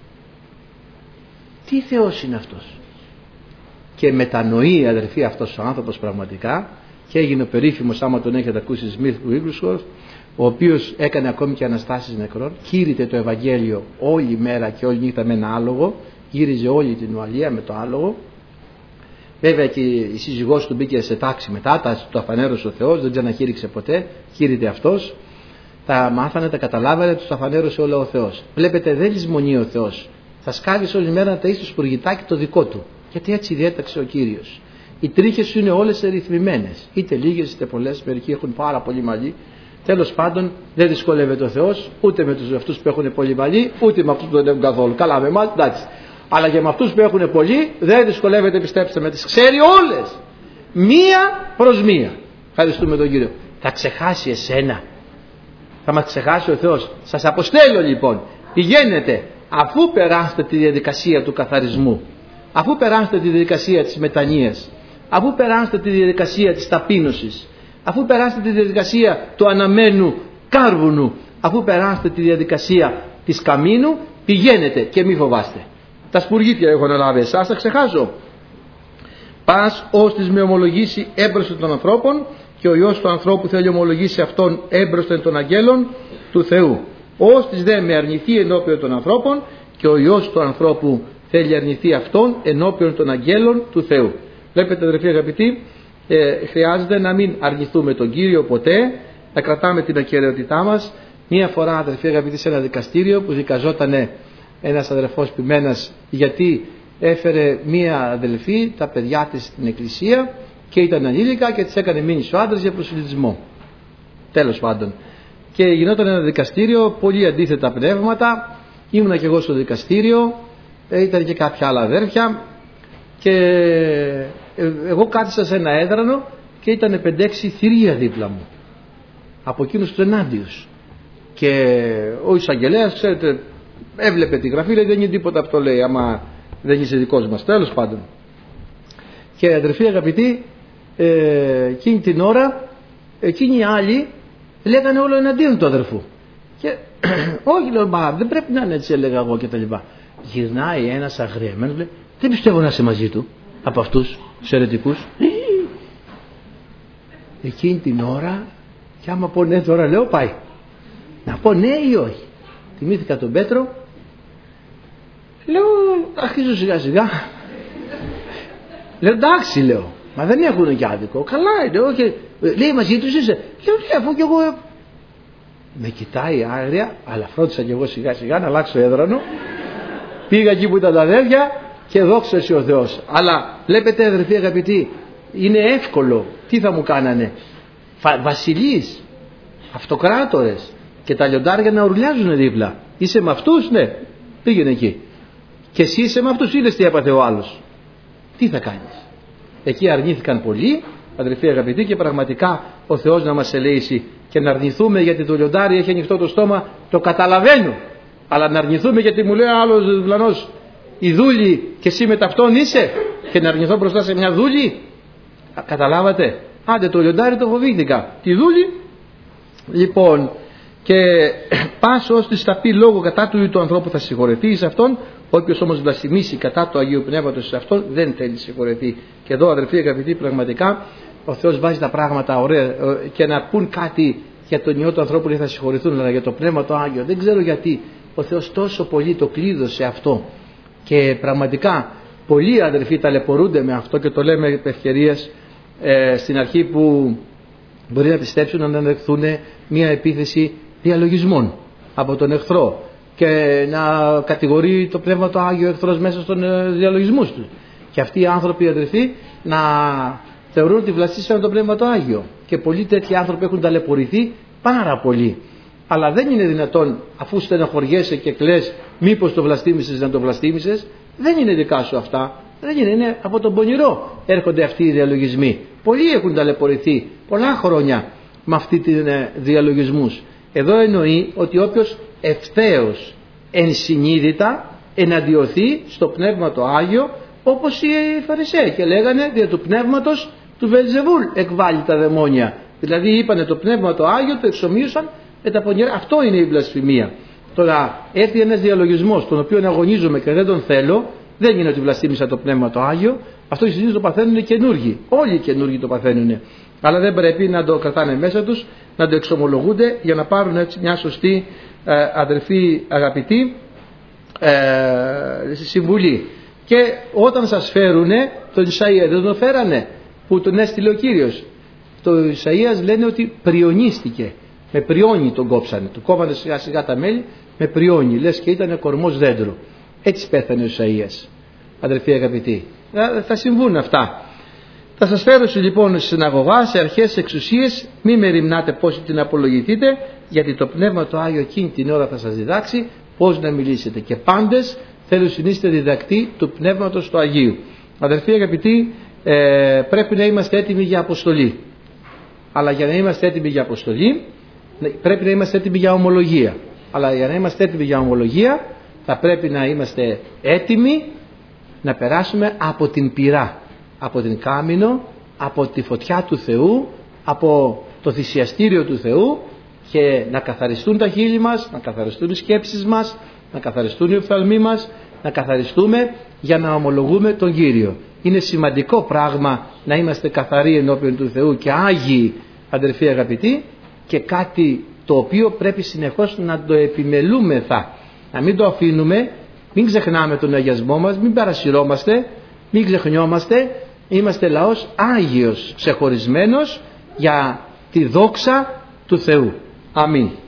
S1: τι Θεός είναι αυτός? Και μετανοεί, αδερφοί, αυτός ο άνθρωπος πραγματικά, και έγινε ο περίφημος, άμα τον έχετε ακούσει, Σμιθ Wigglesworth, ο οποίος έκανε ακόμη και αναστάσεις νεκρών, κήρυτε το Ευαγγέλιο όλη μέρα και όλη νύχτα με ένα άλογο, γύριζε όλη την Ουαλία με το άλογο. Βέβαια και η σύζυγός του μπήκε σε τάξη μετά, το αφανέρωσε ο Θεός, δεν ξαναχείριξε ποτέ, κήρυτε αυτός. Τα μάθανε, τα καταλάβανε, τους αφανέρωσε όλα ο Θεός. Βλέπετε, δεν λησμονεί ο Θεός. Θα σκάβεις όλη μέρα να ταΐσεις το σπουργητάκι το δικό του. Γιατί έτσι διέταξε ο Κύριος. Οι τρίχες σου είναι όλες ρυθμημένες. Είτε λίγες είτε πολλές, μερικοί έχουν πάρα πολύ μαλλί. Τέλος πάντων, δεν δυσκολεύεται ο Θεός ούτε με τους αυτούς που έχουν πολύ μαλλί, ούτε με αυτούς που δεν έχουν καθόλου. Καλά, με εμάς, εντάξει. Αλλά και με αυτούς που έχουν πολύ, δεν δυσκολεύεται, πιστέψτε με, τις ξέρει όλες. Μία προς μία. Ευχαριστούμε τον Κύριο. Θα ξεχάσει εσένα? Θα μας ξεχάσει ο Θεός? Σας αποστέλω λοιπόν, πηγαίνετε, αφού περάσετε τη διαδικασία του καθαρισμού, αφού περάσετε τη διαδικασία της μετανοίας, αφού περάσετε τη διαδικασία της ταπείνωσης, αφού περάσετε τη διαδικασία του αναμένου κάρβουνου, αφού περάσετε τη διαδικασία της καμίνου, πηγαίνετε και μη φοβάστε. Τα σπουργίτια έχω αναλάβει εσάς, θα ξεχάσω. Πας ώστις με ομολογήσει έμπροσθεν των ανθρώπων, και ο Υιός του ανθρώπου θέλει ομολογήσει αυτόν έμπροσθεν των αγγέλων του Θεού. Ώστις δε με αρνηθεί ενώπιον των ανθρώπων, και ο Υιός του ανθρώπου θέλει αρνηθεί αυτόν ενώπιον των αγγέλων του Θεού. Βλέπετε, αδερφοί αγαπητοί, Χρειάζεται να μην αρνηθούμε τον Κύριο ποτέ, να κρατάμε την ακεραιότητά μας. Μία φορά, αδερφοί αγαπητοί, σε ένα δικαστήριο που δικαζόταν ένας αδερφός ποιμένας γιατί έφερε μία αδελφή τα παιδιά της στην εκκλησία και ήταν ανήλικα και της έκανε μήνυση ο άντρας για προσιλητισμό. Τέλος πάντων. Και γινόταν ένα δικαστήριο, πολύ αντίθετα πνεύματα. Ήμουνα και εγώ στο δικαστήριο, ήταν και κάποια άλλα αδέρφια και εγώ κάθισα σε ένα έδρανο και ήταν 5-6 θηρία δίπλα μου από εκείνους τους ενάντιους. Και ο εισαγγελέας, ξέρετε, έβλεπε τη γραφή, λέει δεν είναι τίποτα αυτό, λέει, άμα δεν είσαι δικός μας. Τέλος πάντων. Και αδερφοί αγαπητοί, εκείνη την ώρα εκείνοι οι άλλοι λέγανε όλο εναντίον του αδερφού. Και όχι, λέω, μα δεν πρέπει να είναι έτσι, έλεγα εγώ και τα λοιπά. Γυρνάει ένας αγριεμένος, λέει, δεν πιστεύω να είσαι μαζί του από αυτούς τους αιρετικούς. Εκείνη την ώρα, και άμα πω ναι τώρα, λέω, πάει. Να πω ναι ή όχι. Θυμήθηκα τον Πέτρο, λέω, αρχίζω σιγά σιγά. Λέω, εντάξει, λέω, μα δεν έχουν και άδικο. Καλά είναι, όχι. Λέει, μαζί τους είσαι. Λέω, ναι, αφού κι εγώ. Με κοιτάει άγρια, αλλά φρόντισα κι εγώ σιγά σιγά να αλλάξω έδρανο. Πήγα εκεί που ήταν τα αδέρφια και δόξα σε ο Θεός. Αλλά βλέπετε, αδερφοί αγαπητοί, είναι εύκολο. Τι θα μου κάνανε? Βασιλείς, αυτοκράτορες και τα λιοντάρια να ουρλιάζουν δίπλα. Είσαι με αυτούς? Ναι, πήγαινε εκεί. Και εσύ είσαι με αυτούς? Είδες τι έπαθε ο άλλος? Τι θα κάνεις? Εκεί αρνήθηκαν πολλοί, αδερφοί αγαπητοί, και πραγματικά ο Θεός να μας ελέησει. Και να αρνηθούμε γιατί το λιοντάρι έχει ανοιχτό το στόμα, το καταλαβαίνω. Αλλά να αρνηθούμε γιατί μου λέει άλλος διπλανός, η δούλη και εσύ με ταυτόν είσαι, και να αρνηθώ μπροστά σε μια δούλη? Καταλάβατε? Άντε, το λιοντάρι το φοβήθηκα, τη δούλη. Λοιπόν, και πας ώστε στα πει λόγο κατά του ή του ανθρώπου θα συγχωρεθεί σε αυτόν. Όποιος όμως βλασιμήσει κατά του Αγίου Πνεύματος σε αυτόν δεν θέλει συγχωρεθεί. Και εδώ, αδερφοί αγαπητοί, πραγματικά ο Θεός βάζει τα πράγματα ωραία. Και να πούν κάτι για τον ιό του ανθρώπου λέει θα συγχωρηθούν, αλλά για το Πνεύμα το Άγιο δεν ξέρω γιατί ο Θεός τόσο πολύ το κλείδωσε αυτό. Και πραγματικά πολλοί αδερφοί ταλαιπωρούνται με αυτό, και το λέμε επ' ευκαιρίας στην αρχή, που μπορεί να πιστέψουν να αναδεχθούν μια επίθεση διαλογισμών από τον εχθρό και να κατηγορεί το Πνεύμα το Άγιο εχθρός μέσα στον διαλογισμούς του. Και αυτοί οι άνθρωποι, αδερφοί, να θεωρούν ότι βλαστήσαν το Πνεύμα το Άγιο. Και πολλοί τέτοιοι άνθρωποι έχουν ταλαιπωρηθεί πάρα πολύ. Αλλά δεν είναι δυνατόν, αφού στεναχωριέσαι και κλαις μήπως το βλαστήμησες, να το βλαστήμησες. Δεν είναι δικά σου αυτά. Δεν είναι από τον πονηρό έρχονται αυτοί οι διαλογισμοί. Πολλοί έχουν ταλαιπωρηθεί πολλά χρόνια με αυτοί τους διαλογισμούς. Εδώ εννοεί ότι όποιος ευθέως ενσυνείδητα εναντιωθεί στο Πνεύμα το Άγιο, όπως οι Φαρισαίοι, και λέγανε δια του πνεύματος του Βελζεβούλ εκβάλλει τα δαιμόνια. Δηλαδή είπανε το Πνεύμα το Άγιο, το εξομοίωσαν με τα πονηρά. Αυτό είναι η βλασφημία. Τώρα έρθει ένας διαλογισμός τον οποίο αγωνίζομαι και δεν τον θέλω, δεν είναι ότι βλαστήμισα το Πνεύμα το Άγιο. Αυτό συνήθως το παθαίνουν οι καινούργοι. Όλοι οι καινούργοι το παθαίνουν. Αλλά δεν πρέπει να το κρατάνε μέσα τους, να το εξομολογούνται για να πάρουν έτσι μια σωστή αδερφή αγαπητή συμβουλή. Και όταν σας φέρουνε τον Ισαΐα, δεν τον φέρανε που τον έστειλε ο Κύριος? Το Ισαΐας λένε ότι πριονίστηκε. Με πριόνι τον κόψανε. Του κόβανε σιγά σιγά τα μέλη με πριόνι. Λες και ήταν κορμός δέντρο. Έτσι πέθανε ο Ισαΐας, αδερφοί αγαπητοί. Θα συμβούν αυτά. Θα σας φέρω λοιπόν στη συναγωγά, σε αρχές εξουσίες, μη μεριμνάτε πώς την απολογηθείτε, γιατί το Πνεύμα το Άγιο εκείνη την ώρα θα σας διδάξει πώς να μιλήσετε. Και πάντες θέλω συνείστε διδακτή του Πνεύματος του Αγίου. Αδερφοί αγαπητοί, πρέπει να είμαστε έτοιμοι για αποστολή. Αλλά για να είμαστε έτοιμοι για αποστολή, πρέπει να είμαστε έτοιμοι για ομολογία. Αλλά για να είμαστε έτοιμοι για ομολογία, θα πρέπει να είμαστε έτοιμοι να περάσουμε από την πυρά, από την κάμινο, από τη φωτιά του Θεού, από το θυσιαστήριο του Θεού, και να καθαριστούν τα χείλη μας, να καθαριστούν οι σκέψεις μας, να καθαριστούν οι οφθαλμοί μας, να καθαριστούμε για να ομολογούμε τον Κύριο. Είναι σημαντικό πράγμα να είμαστε καθαροί ενώπιον του Θεού και άγιοι, αδερφοί αγαπητοί, και κάτι το οποίο πρέπει συνεχώς να το επιμελούμεθα, να μην το αφήνουμε, μην ξεχνάμε τον αγιασμό μας, μην παρασυρώμαστε, μην ξεχνιόμαστε, είμαστε λαός άγιος, ξεχωρισμένος για τη δόξα του Θεού. Αμήν.